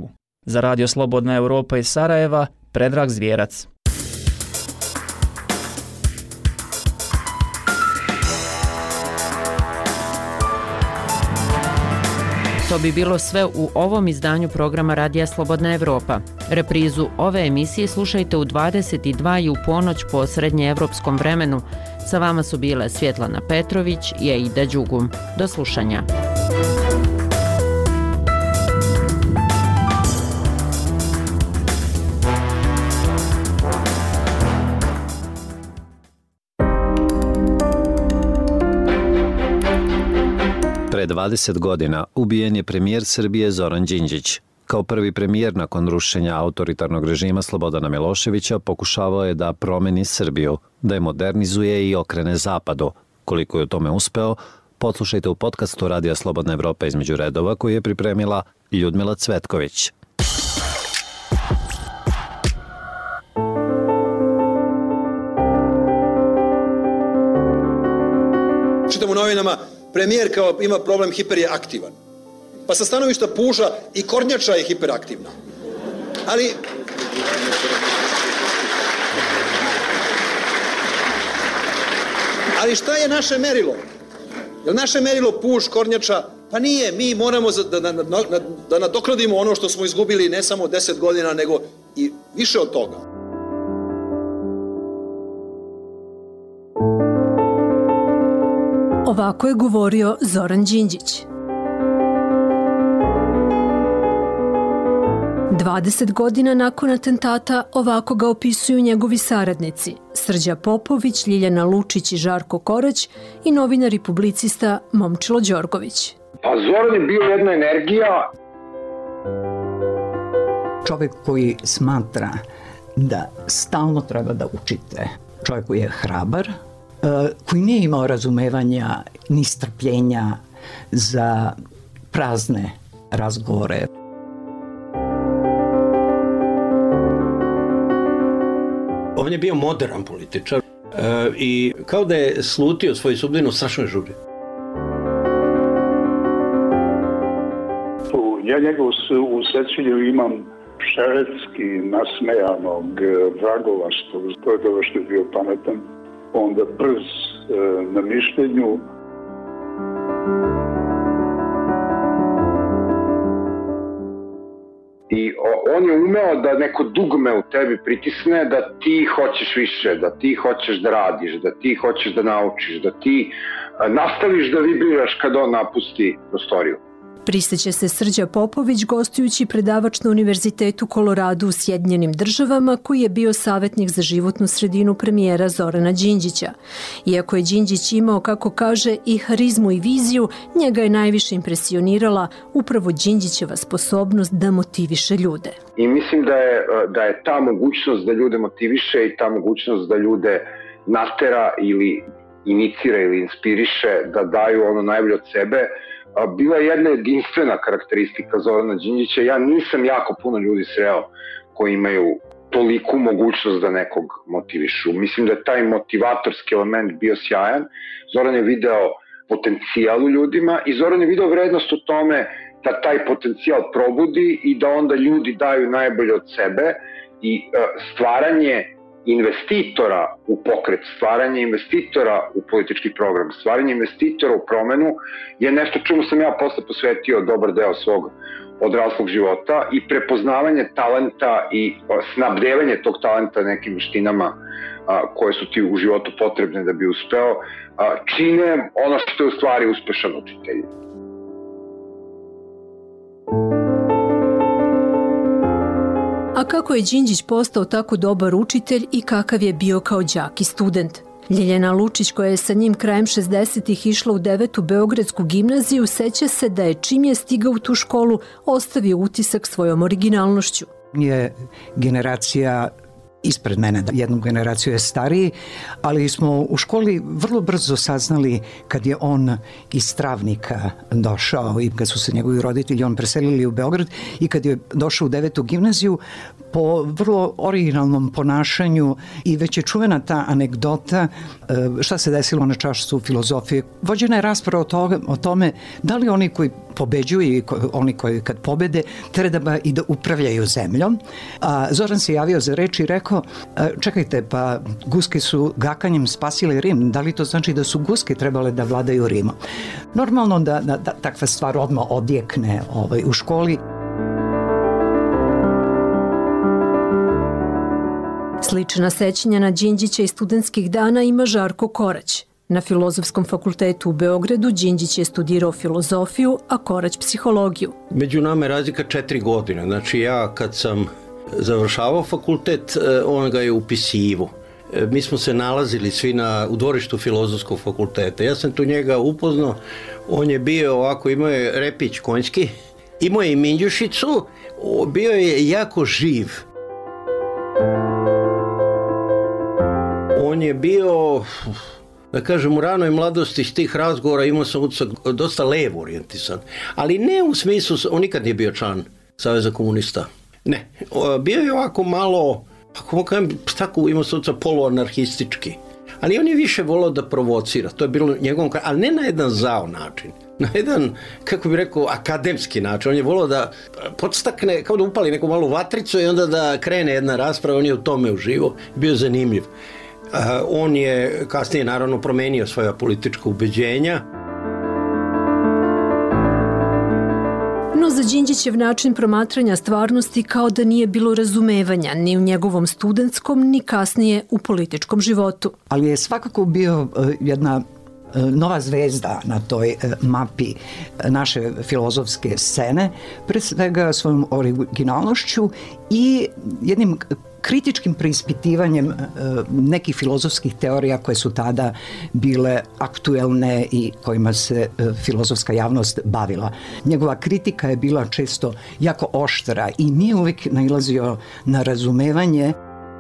Za Radio Slobodna Evropa iz Sarajeva, Predrag Zvijerac. To bi bilo sve u ovom izdanju programa Radija Slobodna Evropa. Reprizu ove emisije slušajte u dvadeset dva i u ponoć po srednjeevropskom vremenu. Sa vama su bile Svjetlana Petrović i Aida Đugum. Do slušanja. Pre dvadeset godina ubijen je premijer Srbije Zoran Đinđić. Kao prvi premijer nakon rušenja autoritarnog režima Slobodana Miloševića pokušavao je da promeni Srbiju, da je modernizuje i okrene zapadu. Koliko je u tome uspeo, poslušajte u podcastu Radija Slobodna Evropa između redova koji je pripremila Ljudmila Cvetković. Čitam u novinama, premijer kao ima problem, hiper je aktivan. Pa sa stanovišta puža i kornjača je hiperaktivna. Ali... Ali šta je naše merilo? Je li naše merilo puž, kornjača? Pa nije, mi moramo da, da, da, da nadoknadimo ono što smo izgubili ne samo deset godina, nego i više od toga. Ovako je govorio Zoran Đinđić. dvadeset godina nakon atentata ovako ga opisuju njegovi saradnici Srđa Popović, Ljiljana Lučić i Žarko Korać i novinar i publicista Momčilo Đorgović. Pa Zoran je bio jedna energija. Čovjek koji smatra da stalno treba da učite. Čovjek koji je hrabar, koji nije imao razumevanja ni strpljenja za prazne razgovore. On je bio modern političar e, i kao da je slutio svoju sudbinu strašnoj žuri. Ja njega u sećanju imam šeretski nasmejanog vragolaštva, to je dobro što je bio pametan, onda brz e, na mišljenju. I on je umeo da neko dugme u tebi pritisne, da ti hoćeš više, da ti hoćeš da radiš, da ti hoćeš da naučiš, da ti nastaviš da vibriraš kad on napusti prostoriju. Priseća se Srđa Popović, gostujući predavač na Univerzitetu Koloradu u Sjedinjenim državama, koji je bio savjetnik za životnu sredinu premijera Zorana Đinđića. Iako je Đinđić imao, kako kaže, i harizmu i viziju, njega je najviše impresionirala upravo Đinđićeva sposobnost da motiviše ljude. I mislim da je, da je ta mogućnost da ljude motiviše i ta mogućnost da ljude natera ili inicira ili inspiriše da daju ono najbolje od sebe, bila je jedna jedinstvena karakteristika Zorana Đinđića. Ja nisam jako puno ljudi sreo koji imaju toliku mogućnost da nekog motivišu. Mislim da je taj motivatorski element bio sjajan. Zoran je video potencijal u ljudima i Zoran je video vrednost u tome da taj potencijal probudi i da onda ljudi daju najbolje od sebe i stvaranje investitora u pokret, stvaranje investitora u politički program, stvaranje investitora u promenu je nešto čemu sam ja posle posvetio dobar deo svog odraslog života i prepoznavanje talenta i snabdevanje tog talenta nekim veštinama koje su ti u životu potrebne da bi uspeo, čine ono što je u stvari uspešan učitelj. A kako je Đinđić postao tako dobar učitelj i kakav je bio kao đak i student? Ljiljana Lučić, koja je sa njim krajem šezdesetih išla u devetu Beogradsku gimnaziju, seća se da je čim je stigao u tu školu ostavio utisak svojom originalnošću. Je generacija ispred mene, jednu generaciju je stariji, ali smo u školi vrlo brzo saznali kad je on iz Travnika došao i kad su se njegovi roditelji on preselili u Beograd i kad je došao u devetu gimnaziju, po vrlo originalnom ponašanju i već je čuvena ta anegdota šta se desilo na čašcu filozofije. Vođena je rasprava o, to, o tome da li oni koji pobeđuju i oni koji kad pobede treba i da upravljaju zemljom. A Zoran se javio za reč i rekao, čekajte, pa guske su gakanjem spasile Rim, da li to znači da su guske trebale da vladaju Rimom? Normalno da, da, da takva stvar odmah odjekne ovaj, u školi. Slična sećanja na Đinđića i studentskih dana ima Žarko Korać. Na Filozofskom fakultetu u Beogradu Đinđić je studirao filozofiju, a Korać psihologiju. Među nama je razlika četiri godine. Znači ja kad sam završavao fakultet, on ga je upisivo. Mi smo se nalazili svi na, u dvorištu Filozofskog fakulteta. Ja sam tu njega upoznao. On je bio ovako, imao je repić konjski, imao je i minđušicu, bio je jako živ. On je bio, da kažem, u ranoj mladosti iz tih razgovora imao sam utisak dosta levo orijentisan. Ali ne u smislu, on nikad nije bio član Saveza komunista. Ne, bio je ovako malo, ako kažem, tako imao sam utisak poluanarhistički. Ali on je više volao da provocira, to je bilo njegovom, ali ne na jedan zao način. Na jedan, kako bih rekao, akademski način. On je volao da podstakne, kao da upali neku malu vatricu i onda da krene jedna rasprava, on je u tome uživo, bio zanimljiv. Uh, on je kasnije naravno promenio svoja politička ubeđenja. No za Đinđićev način promatranja stvarnosti kao da nije bilo razumevanja ni u njegovom studentskom, ni kasnije u političkom životu. Ali je svakako bio uh, jedna uh, nova zvezda na toj uh, mapi naše filozofske scene, pre svega svojom originalnošću i jednim kritičkim preispitivanjem nekih filozofskih teorija koje su tada bile aktuelne i kojima se filozofska javnost bavila. Njegova kritika je bila često jako oštra i nije uvijek nailazio na razumevanje.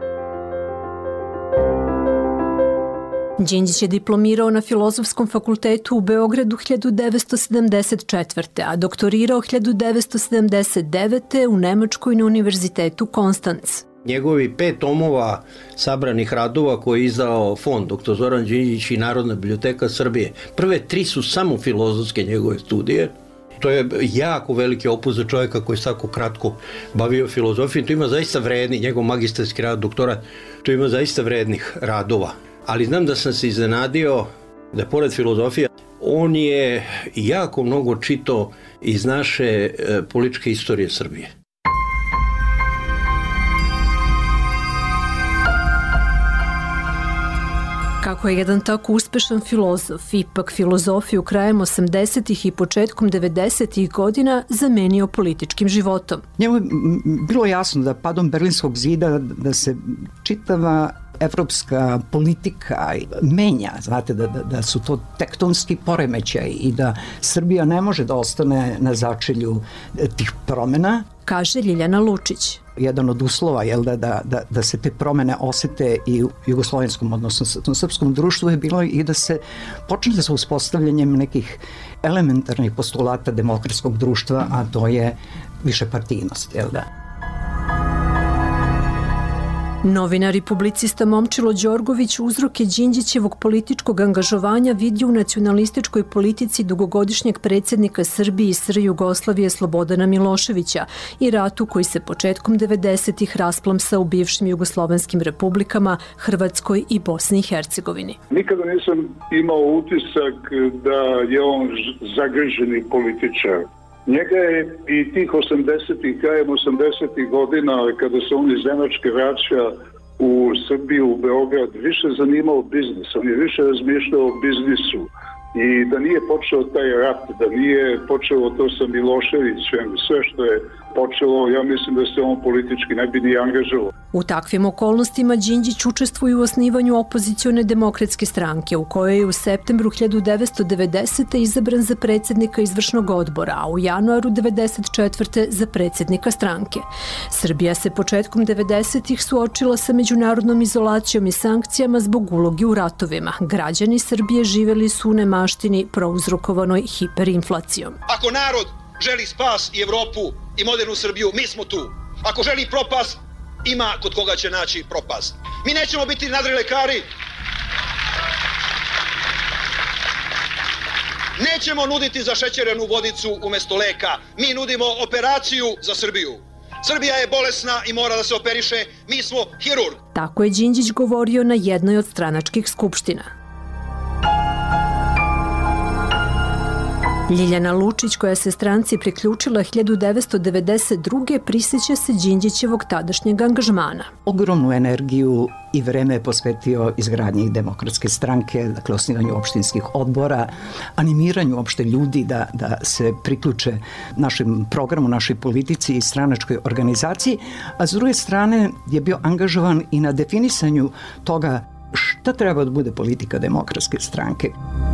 Đinđić je diplomirao na Filozofskom fakultetu u Beogradu hiljadu devetsto sedamdeset četvrte. a doktorirao hiljadu devetsto sedamdeset devete. u Nemačkoj na Univerzitetu Konstanc. Njegovi pet tomova sabranih radova koje je izdao fond doktor Zoran Đinđić i Narodna biblioteka Srbije. Prve tri su samo filozofske njegove studije. To je jako veliki opus za čovjeka koji je tako kratko bavio filozofijom. To ima zaista vredni, njegov magistarski rad, doktorat, to ima zaista vrednih radova. Ali znam da sam se iznenadio da pored filozofije, on je jako mnogo čitao iz naše političke istorije Srbije. Kako je jedan tako uspešan filozof, ipak filozofiju krajem osamdesetih i početkom devedesetih godina zamenio političkim životom. Njemu je bilo jasno da padom Berlinskog zida da se čitava evropska politika menja, znate da, da, da su to tektonski poremećaj i da Srbija ne može da ostane na začelju tih promena. Kaže Ljiljana Lučić. Jedan od uslova je da, da, da, da se te promene osete i u jugoslovenskom, odnosno srpskom društvu je bilo i da se počne sa uspostavljanjem nekih elementarnih postulata demokratskog društva, a to je višepartijnost, jel da? Novinar i publicista Momčilo Đorgović uzroke Đinđićevog političkog angažovanja vidi u nacionalističkoj politici dugogodišnjeg predsjednika Srbije i S R Jugoslavije Slobodana Miloševića i ratu koji se početkom devedesetih rasplamsa u bivšim jugoslovenskim republikama Hrvatskoj i Bosni i Hercegovini. Nikada nisam imao utisak da je on zagriženi političar. Njega je i tih osamdesetih, krajem osamdesetih godina, kada se on iz Nemačke vraća u Srbiju, u Beograd, više zanimao biznis. On je više razmišljao o biznisu. I da nije počeo taj rat, da nije počelo to sa Miloševićem, sve što je počelo, ja mislim da se on politički ne bi ni angažovao. U takvim okolnostima Đinđić učestvuje u osnivanju opozicione demokratske stranke u kojoj je u septembru hiljadu devetsto devedesete. izabran za predsjednika izvršnog odbora, a u januaru devedeset četvrte. za predsjednika stranke. Srbija se početkom devedesetih suočila sa međunarodnom izolacijom i sankcijama zbog uloge u ratovima. Građani Srbije živeli su u nemaštini prouzrokovanoj hiperinflacijom. Ako narod želi spas i Evropu i modernu Srbiju, mi smo tu. Ako želi propast, ima kod koga će naći propast. Mi nećemo biti nadrilekari. Nećemo nuditi zašećerenu vodicu umjesto leka. Mi nudimo operaciju za Srbiju. Srbija je bolesna i mora da se operiše. Mi smo hirurg. Tako je Đinđić govorio na jednoj od stranačkih skupština. Ljiljana Lučić, koja se stranci priključila hiljadu devetsto devedeset druge. prisjeća se Đinđićevog tadašnjeg angažmana. Ogromnu energiju i vreme je posvetio izgradnji demokratske stranke, dakle osnivanju opštinskih odbora, animiranju opšte ljudi da, da se priključe našem programu, našoj politici i stranačkoj organizaciji, a s druge strane je bio angažovan i na definisanju toga šta treba da bude politika demokratske stranke.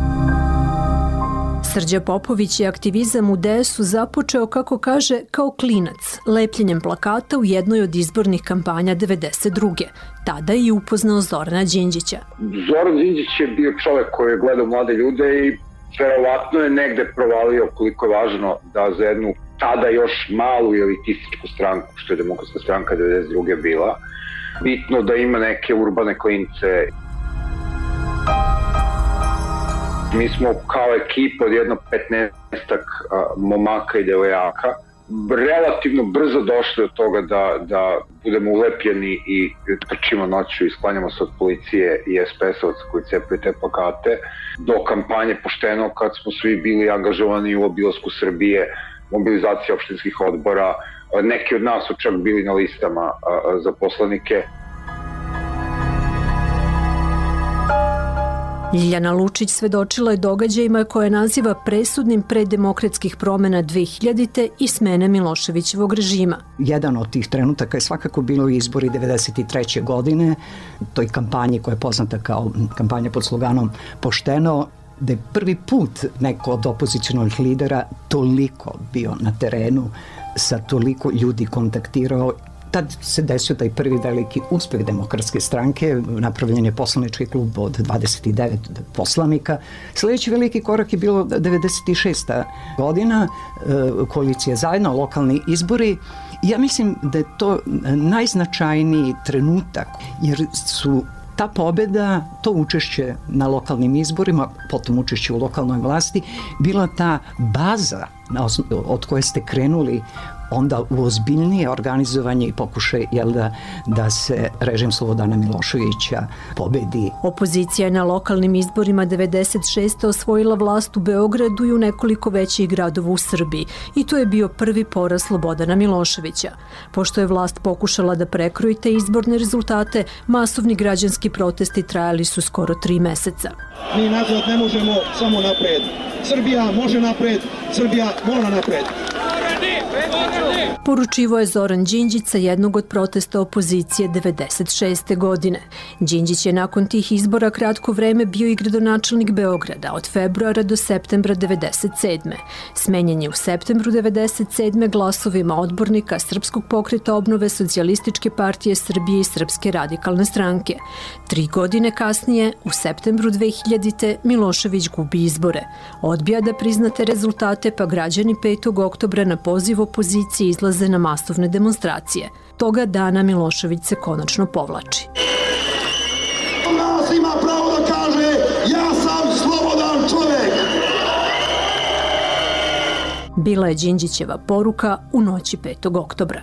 Srđa Popović je aktivizam u D S U započeo, kako kaže, kao klinac, lepljenjem plakata u jednoj od izbornih kampanja devedeset druge. Tada je upoznao Zorana Đinđića. Zoran Đinđić je bio čovjek koji je gledao mlade ljude i verovatno je negde provalio koliko je važno da za jednu tada još malu elitističku stranku, što je Demokratska stranka devedeset druge bila, bitno da ima neke urbane klince. Mi smo kao ekipa od jedno petnaestak momaka i devojaka relativno brzo došli od toga da, da budemo ulepljeni i trčimo noću i sklanjamo se od policije i es pe es-ovaca koji cepaju te plakate, do kampanje Pošteno kad smo svi bili angažovani u obilasku Srbije, mobilizacija opštinskih odbora, neki od nas su čak bili na listama za poslanike. Ljiljana Lučić svedočila je događajima koje naziva presudnim preddemokratskih promjena dve hiljadite. i smene Miloševićevog režima. Jedan od tih trenutaka je svakako bilo izbori devedeset treće. godine, toj kampanji koja je poznata kao kampanja pod sloganom Pošteno, da je prvi put neko od opozicionalnih lidera toliko bio na terenu, sa toliko ljudi kontaktirao. Tad se desio taj prvi veliki uspeh demokratske stranke, napravljen je poslanički klub od dvadeset devet poslanika. Sljedeći veliki korak je bilo devedeset šesta. godina, koalicija Zajedno, lokalni izbori. Ja mislim da je to najznačajniji trenutak, jer su ta pobjeda, to učešće na lokalnim izborima, potom učešće u lokalnoj vlasti, bila ta baza od koje ste krenuli onda u ozbiljnije organizovanje i pokušaj jel da, da se režim Slobodana Miloševića pobedi. Opozicija je na lokalnim izborima devedeset šeste. osvojila vlast u Beogradu i u nekoliko većih gradova u Srbiji i to je bio prvi poraz Slobodana Miloševića. Pošto je vlast pokušala da prekroji te izborne rezultate, masovni građanski protesti trajali su skoro tri meseca. Mi nazad ne možemo, samo napred. Srbija može napred, Srbija mora napred. Poručivo je Zoran Đinđić sa jednog od protesta opozicije devedeset šeste. godine. Đinđić je nakon tih izbora kratko vreme bio i gradonačelnik Beograda od februara do septembra devedeset sedme. Smenjen je u septembru devedeset sedme. glasovima odbornika Srpskog pokreta obnove, Socijalističke partije Srbije i Srpske radikalne stranke. Tri godine kasnije, u septembru dve hiljadite. Milošević gubi izbore. Odbija da priznate rezultate, pa građani petog oktobra na poziv opozicije izlaze na masovne demonstracije. Toga dana Milošević se konačno povlači. Nas ima pravo da kaže ja sam slobodan čovjek. Bila je Đinđićeva poruka u noći petog oktobra.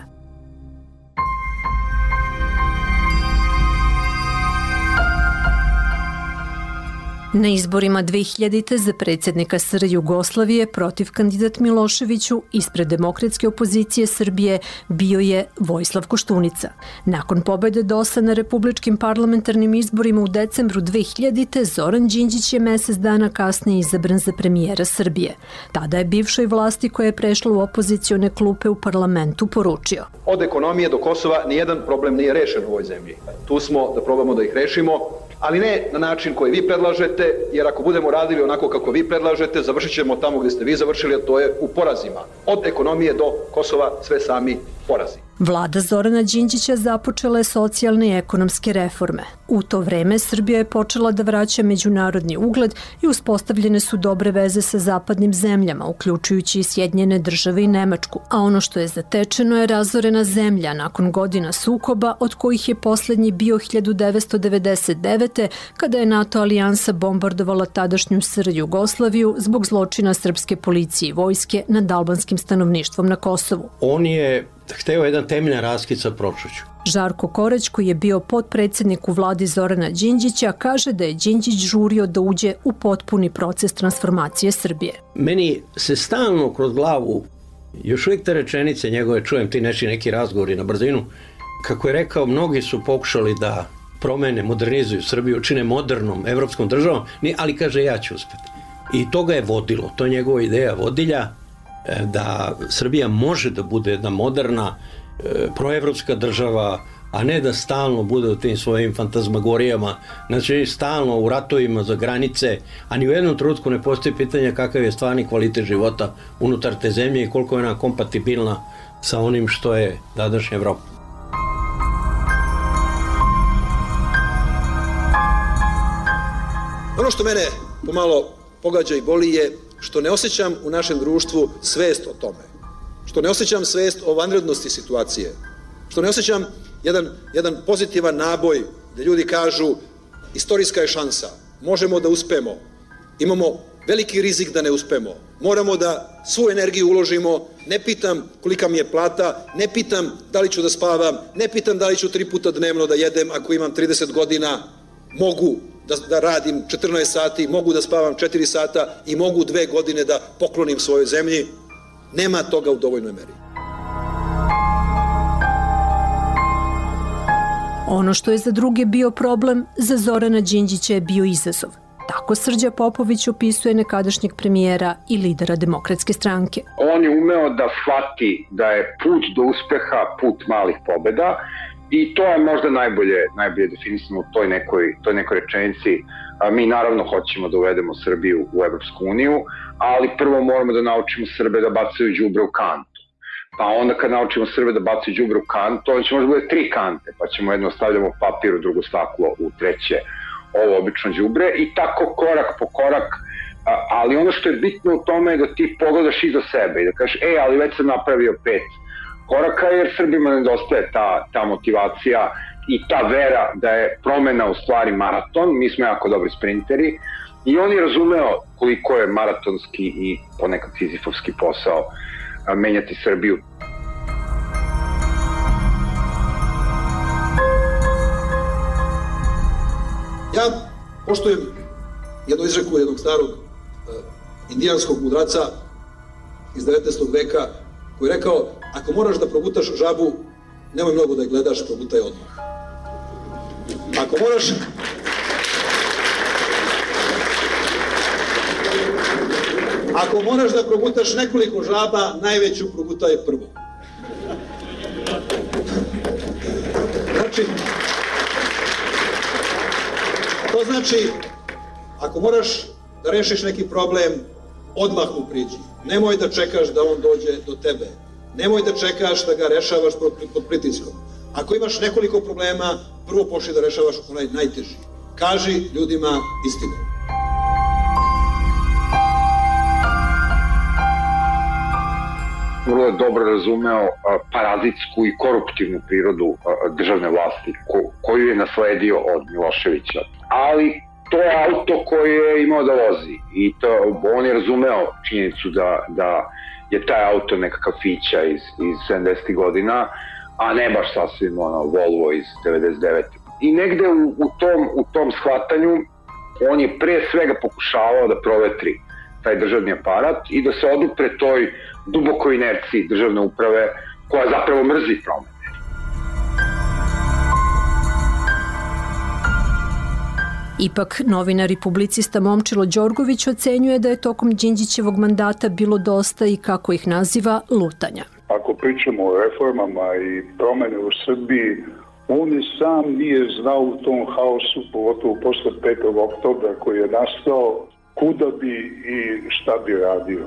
Na izborima dve hiljadite za predsjednika S R Jugoslavije protiv kandidat Miloševiću ispred demokratske opozicije Srbije bio je Vojislav Koštunica. Nakon pobjede D O S-a na republičkim parlamentarnim izborima u decembru dve hiljadite Zoran Đinđić je mjesec dana kasnije izabran za premijera Srbije. Tada je bivšoj vlasti koja je prešla u opozicione klupe u parlamentu poručio: Od ekonomije do Kosova nijedan problem nije rešen u ovoj zemlji. Tu smo da probamo da ih rešimo, ali ne na način koji vi predlažete, jer ako budemo radili onako kako vi predlažete, završit ćemo tamo gdje ste vi završili, a to je u porazima. Od ekonomije do Kosova sve sami porazi. Vlada Zorana Đinđića započela je socijalne i ekonomske reforme. U to vreme Srbija je počela da vraća međunarodni ugled i uspostavljene su dobre veze sa zapadnim zemljama, uključujući i Sjedinjene države i Nemačku. A ono što je zatečeno je razorena zemlja nakon godina sukoba, od kojih je posljednji bio hiljadu devetsto devedeset devete. kada je NATO alijansa bombardovala tadašnju S R Jugoslaviju zbog zločina srpske policije i vojske nad albanskim stanovništvom na Kosovu. On je hteo jedan temeljan raskid sa prošlošću. Žarko Korać, koji je bio potpredsjednik u vladi Zorana Đinđića, kaže da je Đinđić žurio da uđe u potpuni proces transformacije Srbije. Meni se stalno kroz glavu, još uvijek te rečenice njegove, čujem ti neči neki razgovori na brzinu, kako je rekao, mnogi su pokušali da promene, modernizuju Srbiju, čine modernom evropskom državom, ali kaže ja ću uspjeti. I to ga je vodilo, to je njegova ideja vodilja, da Srbija može da bude jedna moderna, proevropska država, a ne da stalno bude u tim svojim fantazmagorijama, znači stalno u ratovima za granice, a ni u jednom trenutku ne postoji pitanje kakav je stvarni kvalitet života unutar te zemlje i koliko je ona kompatibilna sa onim što je današnja Evropa. Ono što mene pomalo pogađa i boli je što ne osjećam u našem društvu svest o tome. Što ne osjećam svest o vanrednosti situacije. Što ne osjećam jedan, jedan pozitivan naboj gdje ljudi kažu istorijska je šansa, možemo da uspemo, imamo veliki rizik da ne uspemo, moramo da svu energiju uložimo, ne pitam kolika mi je plata, ne pitam da li ću da spavam, ne pitam da li ću tri puta dnevno da jedem ako imam trideset godina, mogu Da, da radim četrnaest sati, mogu da spavam četiri sata i mogu dve godine da poklonim svojoj zemlji. Nema toga u dovoljnoj meri. Ono što je za druge bio problem, za Zorana Đinđića je bio izazov. Tako Srđa Popović opisuje nekadašnjeg premijera i lidera Demokratske stranke. On je umeo da shvati da je put do uspeha put malih pobjeda. I to je možda najbolje, najbolje definisano u toj nekoj, toj nekoj rečenici. A mi naravno hoćemo da uvedemo Srbiju u Evropsku uniju, ali prvo moramo da naučimo Srbe da bacaju đubre u kantu. Pa onda kad naučimo Srbe da bacaju đubre u kantu, onda će možda bude tri kante, pa ćemo jedno stavljamo papir, u drugo staklo, u treće ovo obično đubre i tako korak po korak. Ali ono što je bitno u tome je da ti pogledaš iza sebe i da kažeš, e, ali već sam napravio pet koraka, jer Srbima nedostaje ta, ta motivacija i ta vera da je promena u stvari maraton. Mi smo jako dobri sprinteri i on je razumeo koliko je maratonski i ponekad sizifovski posao a, menjati Srbiju. Ja poštujem jednu izreku jednog starog uh, indijanskog mudraca iz devetnaestog veka koji je rekao, ako moraš da progutaš žabu, nemoj mnogo da je gledaš, progutaj odmah. Ako moraš... Ako moraš da progutaš nekoliko žaba, najveću progutaj prvo. Znači, to znači, ako moraš da rešiš neki problem, odmah mu priđi. Nemoj da čekaš da on dođe do tebe. Nemoj da čekaš da ga rešavaš pod pritiskom. Ako imaš nekoliko problema, prvo pošli da rešavaš onaj najteži. Kaži ljudima istinu. Vrlo je dobro razumeo parazitsku i koruptivnu prirodu državne vlasti koju je nasledio od Miloševića. Ali to je auto koje je imao da vozi i to, on je razumeo činjenicu da, da je taj auto nekakav fića iz, iz sedamdesetih godina, a ne baš sasvim ono, Volvo iz devedeset devete. I negde u, u, tom, u tom shvatanju on je pre svega pokušavao da provetri taj državni aparat i da se odupre toj dubokoj inerciji državne uprave koja zapravo mrzi promene. Ipak, novinar i publicista Momčilo Đorgović ocenjuje da je tokom Đinđićevog mandata bilo dosta i, kako ih naziva, lutanja. Ako pričamo o reformama i promene u Srbiji, on i sam nije znao u tom haosu, pogotovo posle petog oktobra koji je nastao, kuda bi i šta bi radio.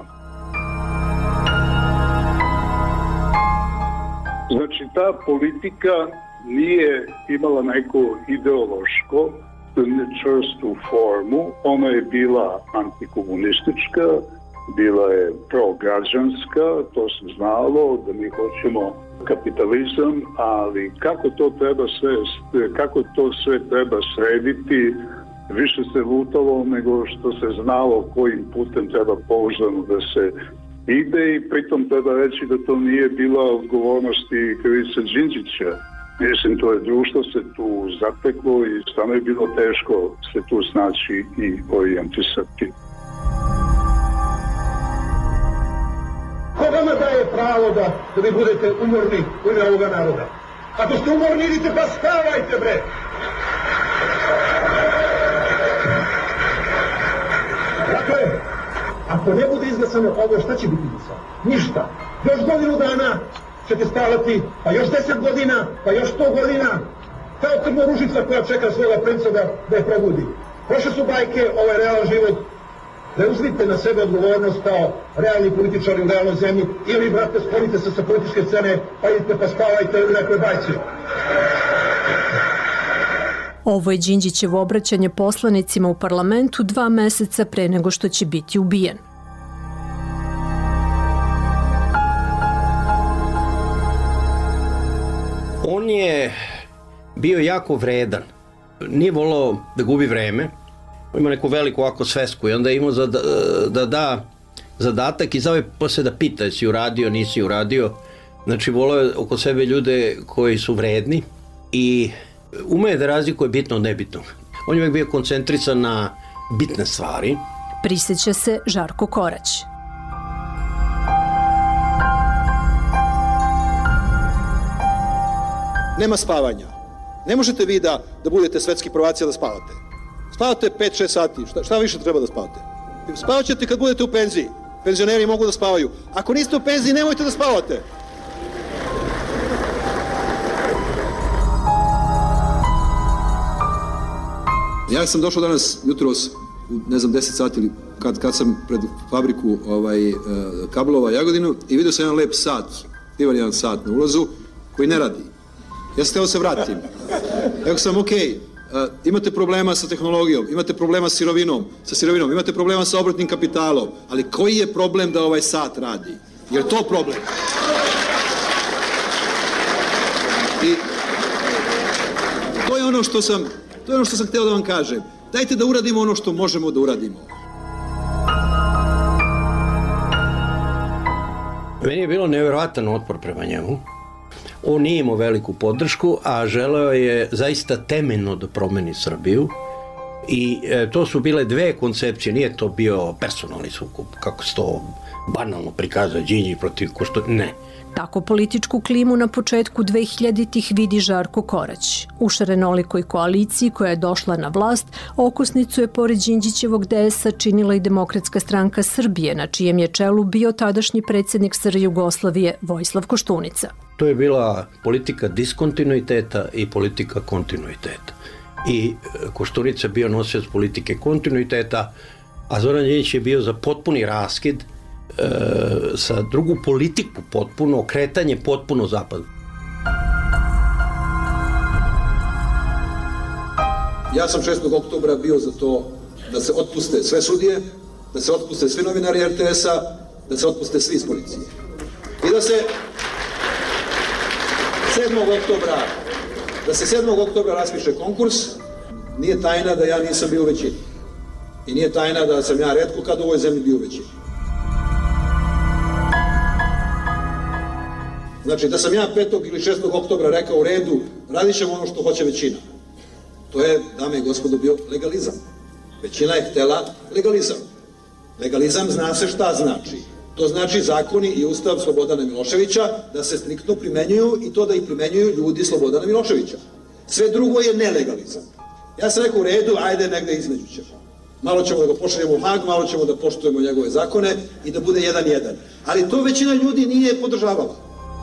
Znači, ta politika nije imala neko ideološko, čvrstu formu, ona je bila antikomunistička, bila je prograđanska, to se znalo da mi hoćemo kapitalizam, ali kako to treba sve, kako to sve treba srediti, više se lutalo nego što se znalo kojim putem treba pouzdano da se ide i pritom treba reći da to nije bila odgovornost i krivica Đinđića. Mislim, to je društvo se tu zateklo i stvarno je bilo teško se tu snaći i orijentisati. Ko vama daje pravo da, da vi budete umorni u ime ovoga naroda? Ako ste umorni, idite pa spavajte, bre! Dakle, ako ne bude izglasano ovo, šta će biti izglasano? Ništa. Još godinu dana ćete spavati, pa još deset godina, pa još sto godina, kao crna ružica koja čeka svoga princa da, da je probudi. Prošle su bajke, ovaj realan život. Da uzmite na sebe odgovornost kao realni političari u realnoj zemlji ili, brate, sklonite se sa političke scene, pa idite pa spavajte u nekoj bajci. Ovo je Đinđićevo obraćanje poslanicima u parlamentu dva meseca pre nego što će biti ubijen. On je bio jako vredan. Nije volao da gubi vreme. Ima neku veliku ovako svesku i onda je imao da, da da zadatak i zove posle da pita jesi uradio, nisi uradio. Znači volao je oko sebe ljude koji su vredni i umeje da razlikuje bitno od nebitnog. On je uvijek bio koncentrisan na bitne stvari. Prisjeća se Žarko Korać. Nema spavanja. Ne možete vi da, da budete svetski prvaci da spavate. Spavate pet šest sati. Šta, šta više treba da spavate? Spavat ćete kad budete u penziji. Penzioneri mogu da spavaju. Ako niste u penziji, nemojte da spavate. Ja sam došao danas, jutros, u ne znam, deset sati ili kad, kad sam pred fabriku ovaj, kablova Jagodinu i vidio sam jedan lep sat, divan jedan sat na ulazu, koji ne radi. Ja sam htio da se vratim. Rekao sam, ok, uh, imate problema sa tehnologijom, imate problema sa sirovinom, sa sirovinom, imate problema sa obrtnim kapitalom, ali koji je problem da ovaj sat radi? Je li to problem? I to je ono što sam, to je ono što sam htio da vam kažem. Dajte da uradimo ono što možemo da uradimo. Meni je bilo nevjerovatan otpor prema njemu. On nije imao veliku podršku, a želeo je zaista temeljno da promeni Srbiju. I e, to su bile dve koncepcije, nije to bio personalni sukob, kako se to banalno prikazuje, Đinđić protiv Koštunice, ne. Tako političku klimu na početku dvehiljaditih vidi Žarko Korać. U šarenolikoj koaliciji koja je došla na vlast, okosnicu je pored Đinđićevog D S-a činila i Demokratska stranka Srbije, na čijem je čelu bio tadašnji predsjednik S R Jugoslavije Vojislav Koštunica. To je bila politika diskontinuiteta i politika kontinuiteta. I Koštunica je bio nosioc politike kontinuiteta, a Zoran Đinđić je bio za potpuni raskid, e, sa drugu politiku potpuno, okretanje potpuno zapadu. Ja sam šestog oktobra bio za to da se otpuste sve sudije, da se otpuste svi novinari R T S-a, da se otpuste svi iz policije. I da se sedmog oktobra da se sedmog oktobra raspiše konkurs. Nije tajna da ja nisam bio u većini. I nije tajna da sam ja retko kad u ovoj zemlji bio u većini. Znači, da sam ja petog ili šestog oktobra rekao u redu, radit ćemo ono što hoće većina. To je, dame i gospodo, bio legalizam. Većina je htela legalizam. Legalizam zna se šta znači. To znači zakoni i ustav Slobodana Miloševića da se striktno primenjuju i to da ih primenjuju ljudi Slobodana Miloševića. Sve drugo je nelegalizam. Ja sam rekao u redu, ajde negde između ćemo. Malo ćemo da ga pošaljemo u Hag, malo ćemo da poštujemo njegove zakone i da bude jedan jedan. Ali to većina ljudi nije podržavala.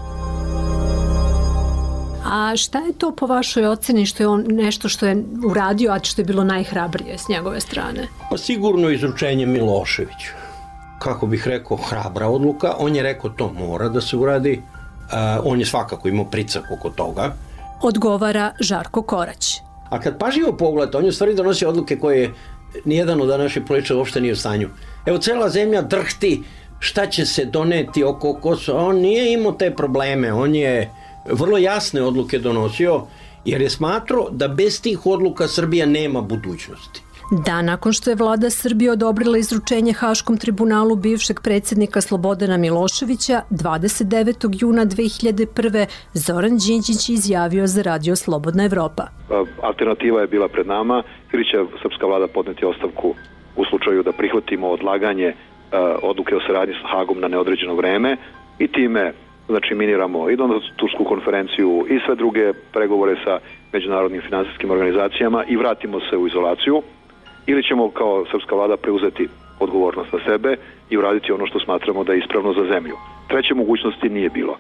A šta je to po vašoj oceni što je on nešto što je uradio, a što je bilo najhrabrije s njegove strane? Pa sigurno izručenje Miloševića. Kako bih rekao, hrabra odluka. On je rekao to mora da se uradi. Uh, on je svakako imao pricak oko toga. Odgovara Žarko Korać. A kad pažljivo pogledate, on je u stvari donosi odluke koje nijedan od današnjih političara uopšte nije u stanju. Evo, cela zemlja drhti šta će se doneti oko Kosova. On nije imao te probleme. On je vrlo jasne odluke donosio, jer je smatrao da bez tih odluka Srbija nema budućnosti. Da, nakon što je vlada Srbije odobrila izručenje Haškom tribunalu bivšeg predsjednika Slobodana Miloševića, dvadeset devetog juna dve hiljade prve. Zoran Đinđić izjavio za radio Slobodna Evropa. Alternativa je bila pred nama, ili će srpska vlada podneti ostavku u slučaju da prihvatimo odlaganje odluke o saradnji sa Hagom na neodređeno vreme i time znači miniramo i Donatursku konferenciju i sve druge pregovore sa međunarodnim finansijskim organizacijama i vratimo se u izolaciju, ili ćemo kao srpska vlada preuzeti odgovornost na sebe i uraditi ono što smatramo da je ispravno za zemlju. Treće mogućnosti nije bilo.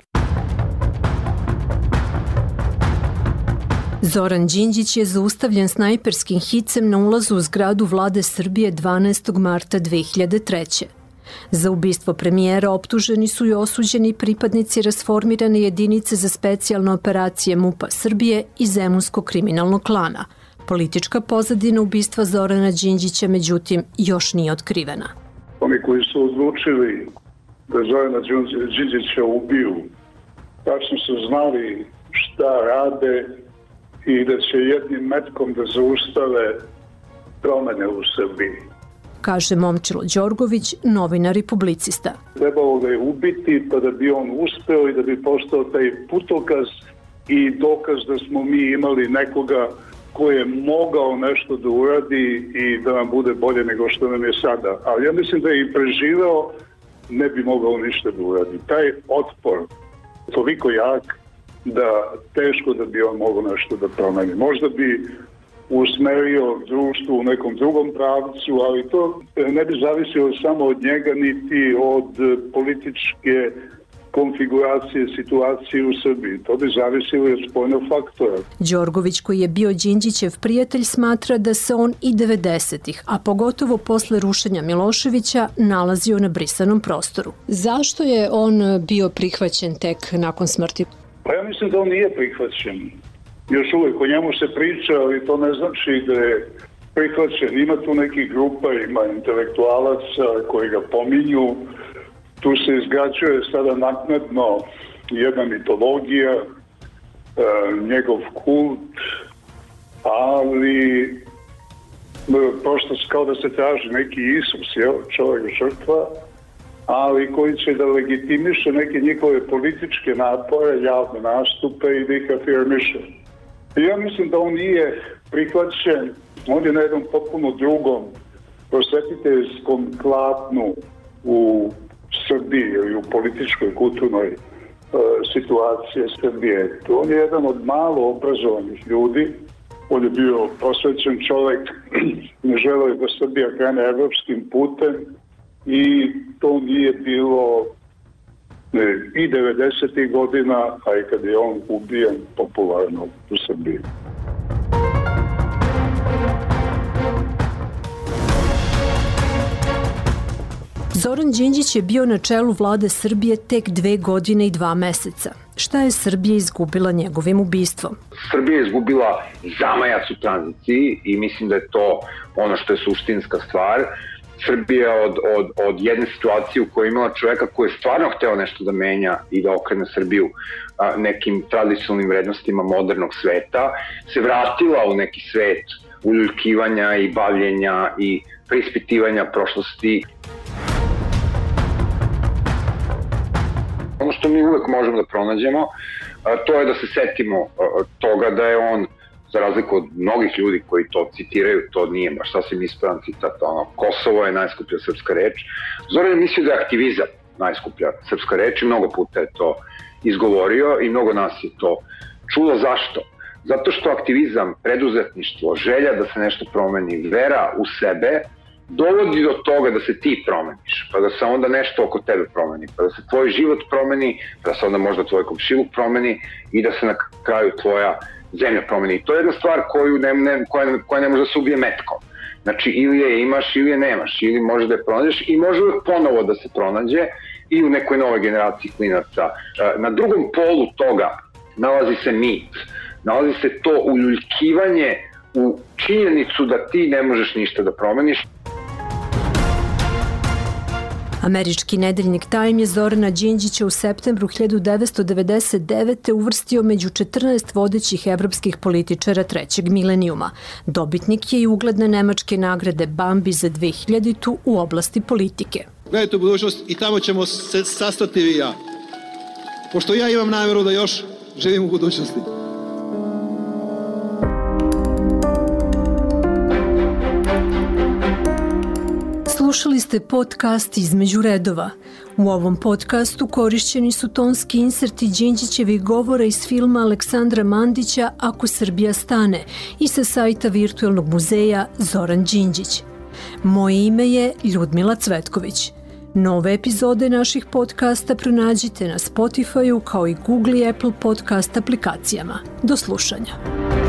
Zoran Đinđić je zaustavljen snajperskim hicem na ulazu u zgradu vlade Srbije dvanaestog marta dve hiljade treće. Za ubistvo premijera optuženi su i osuđeni pripadnici rasformirane jedinice za specijalne operacije MUP-a Srbije i Zemunskog kriminalnog klana. Politička pozadina ubistva Zorana Đinđića, međutim, još nije otkrivena. Oni koji su odlučili da Zorana Đinđića ubiju, tačno su znali šta rade i da će jednim metkom da zaustave promene u Srbiji. Kaže Momčilo Đorgović, novinar i publicista. Trebalo ga je ubiti pa da bi on uspeo i da bi postao taj putokaz i dokaz da smo mi imali nekoga ko je mogao nešto da uradi i da nam bude bolje nego što nam je sada. Ali ja mislim da je i preživeo, ne bi mogao ništa da uradi. Taj otpor toliko jak da teško da bi on mogao nešto da promeni. Možda bi usmerio društvo u nekom drugom pravcu, ali to ne bi zavisilo samo od njega niti od političke konfiguracije situacije u Srbiji. To bi zavisilo i od spoljnog faktora. Đorgović, koji je bio Đinđićev prijatelj, smatra da se on i devedesetih, a pogotovo posle rušenja Miloševića, nalazio na brisanom prostoru. Zašto je on bio prihvaćen tek nakon smrti? Pa ja mislim da on nije prihvaćen. Još uvijek o njemu se priča, ali to ne znači da je prihvaćen. Ima tu nekih grupa, ima intelektualaca koji ga pominju. Tu se izgrađuje sada naknadno jedna mitologija, e, njegov kult, ali prosto kao da se traži neki Isus, je, čovjek žrtva, ali koji će da legitimiše neke njihove političke napore, javne nastupe i da ih afirmiše. I ja mislim da on nije prihvaćen, on je na jednom potpuno drugom prosvetiteljskom klatnu u Srbiji ili u političkoj, kulturnoj uh, situaciji Srbije. On je jedan od malo obrazovanih ljudi, on je bio posvećen čovjek, ne želeo da Srbija krene evropskim putem i to nije bilo ne, i devedesetih godina, a i kad je on ubijen popularno u Srbiji. Zoran Đinđić je bio na čelu vlade Srbije tek dve godine i dva meseca. Šta je Srbija izgubila njegovim ubistvom? Srbija je izgubila zamajac u tranziciji i mislim da je to ono što je suštinska stvar. Srbija od, od, od jedne situacije u kojoj je imala čoveka koji je stvarno hteo nešto da menja i da okrene Srbiju a, nekim tradicionalnim vrednostima modernog sveta, se vratila u neki svet uljuljkivanja i bavljenja i preispitivanja prošlosti. Ono što mi uvek možemo da pronađemo, to je da se setimo toga da je on za razliku od mnogih ljudi koji to citiraju, to nije baš sasvim ispravan citat, ono, Kosovo je najskuplja srpska reč. Zoran je mislio da je aktivizam najskuplja srpska reč i mnogo puta je to izgovorio i mnogo nas je to čulo. Zašto? Zato što aktivizam, preduzetništvo, želja da se nešto promeni, vera u sebe, dovodi do toga da se ti promeniš, pa da se onda nešto oko tebe promeni, pa da se tvoj život promeni, pa da se onda možda tvoj komšiluk promeni i da se na kraju tvoja zemlja promeni. I to je jedna stvar koju ne, ne, koja, koja ne može da se ubije metkom. Znači, ili je imaš, ili je nemaš, ili može da je pronađeš i može ponovo da se pronađe i u nekoj novoj generaciji klinaca. Na drugom polu toga nalazi se mit, nalazi se to uljuljkivanje u činjenicu da ti ne možeš ništa da promeniš. Američki nedeljnik Time je Zorana Đinđića u septembru hiljadu devetsto devedeset devete. uvrstio među četrnaest vodećih evropskih političara trećeg milenijuma. Dobitnik je i ugledne nemačke nagrade Bambi za dve hiljaditu. u oblasti politike. Gledajte u budućnost i tamo ćemo se sastati vi i ja. Pošto ja imam namjeru da još živim u budućnosti. Slušali ste podcast Između redova. U ovom podcastu korišćeni su tonski inserti Đinđićevih govora iz filma Aleksandra Mandića Ako Srbija stane i sa sajta virtualnog muzeja Zoran Đinđić. Moje ime je Ljudmila Cvetković. Nove epizode naših podcasta pronađite na Spotify-u kao i Google i Apple podcast aplikacijama. Do slušanja.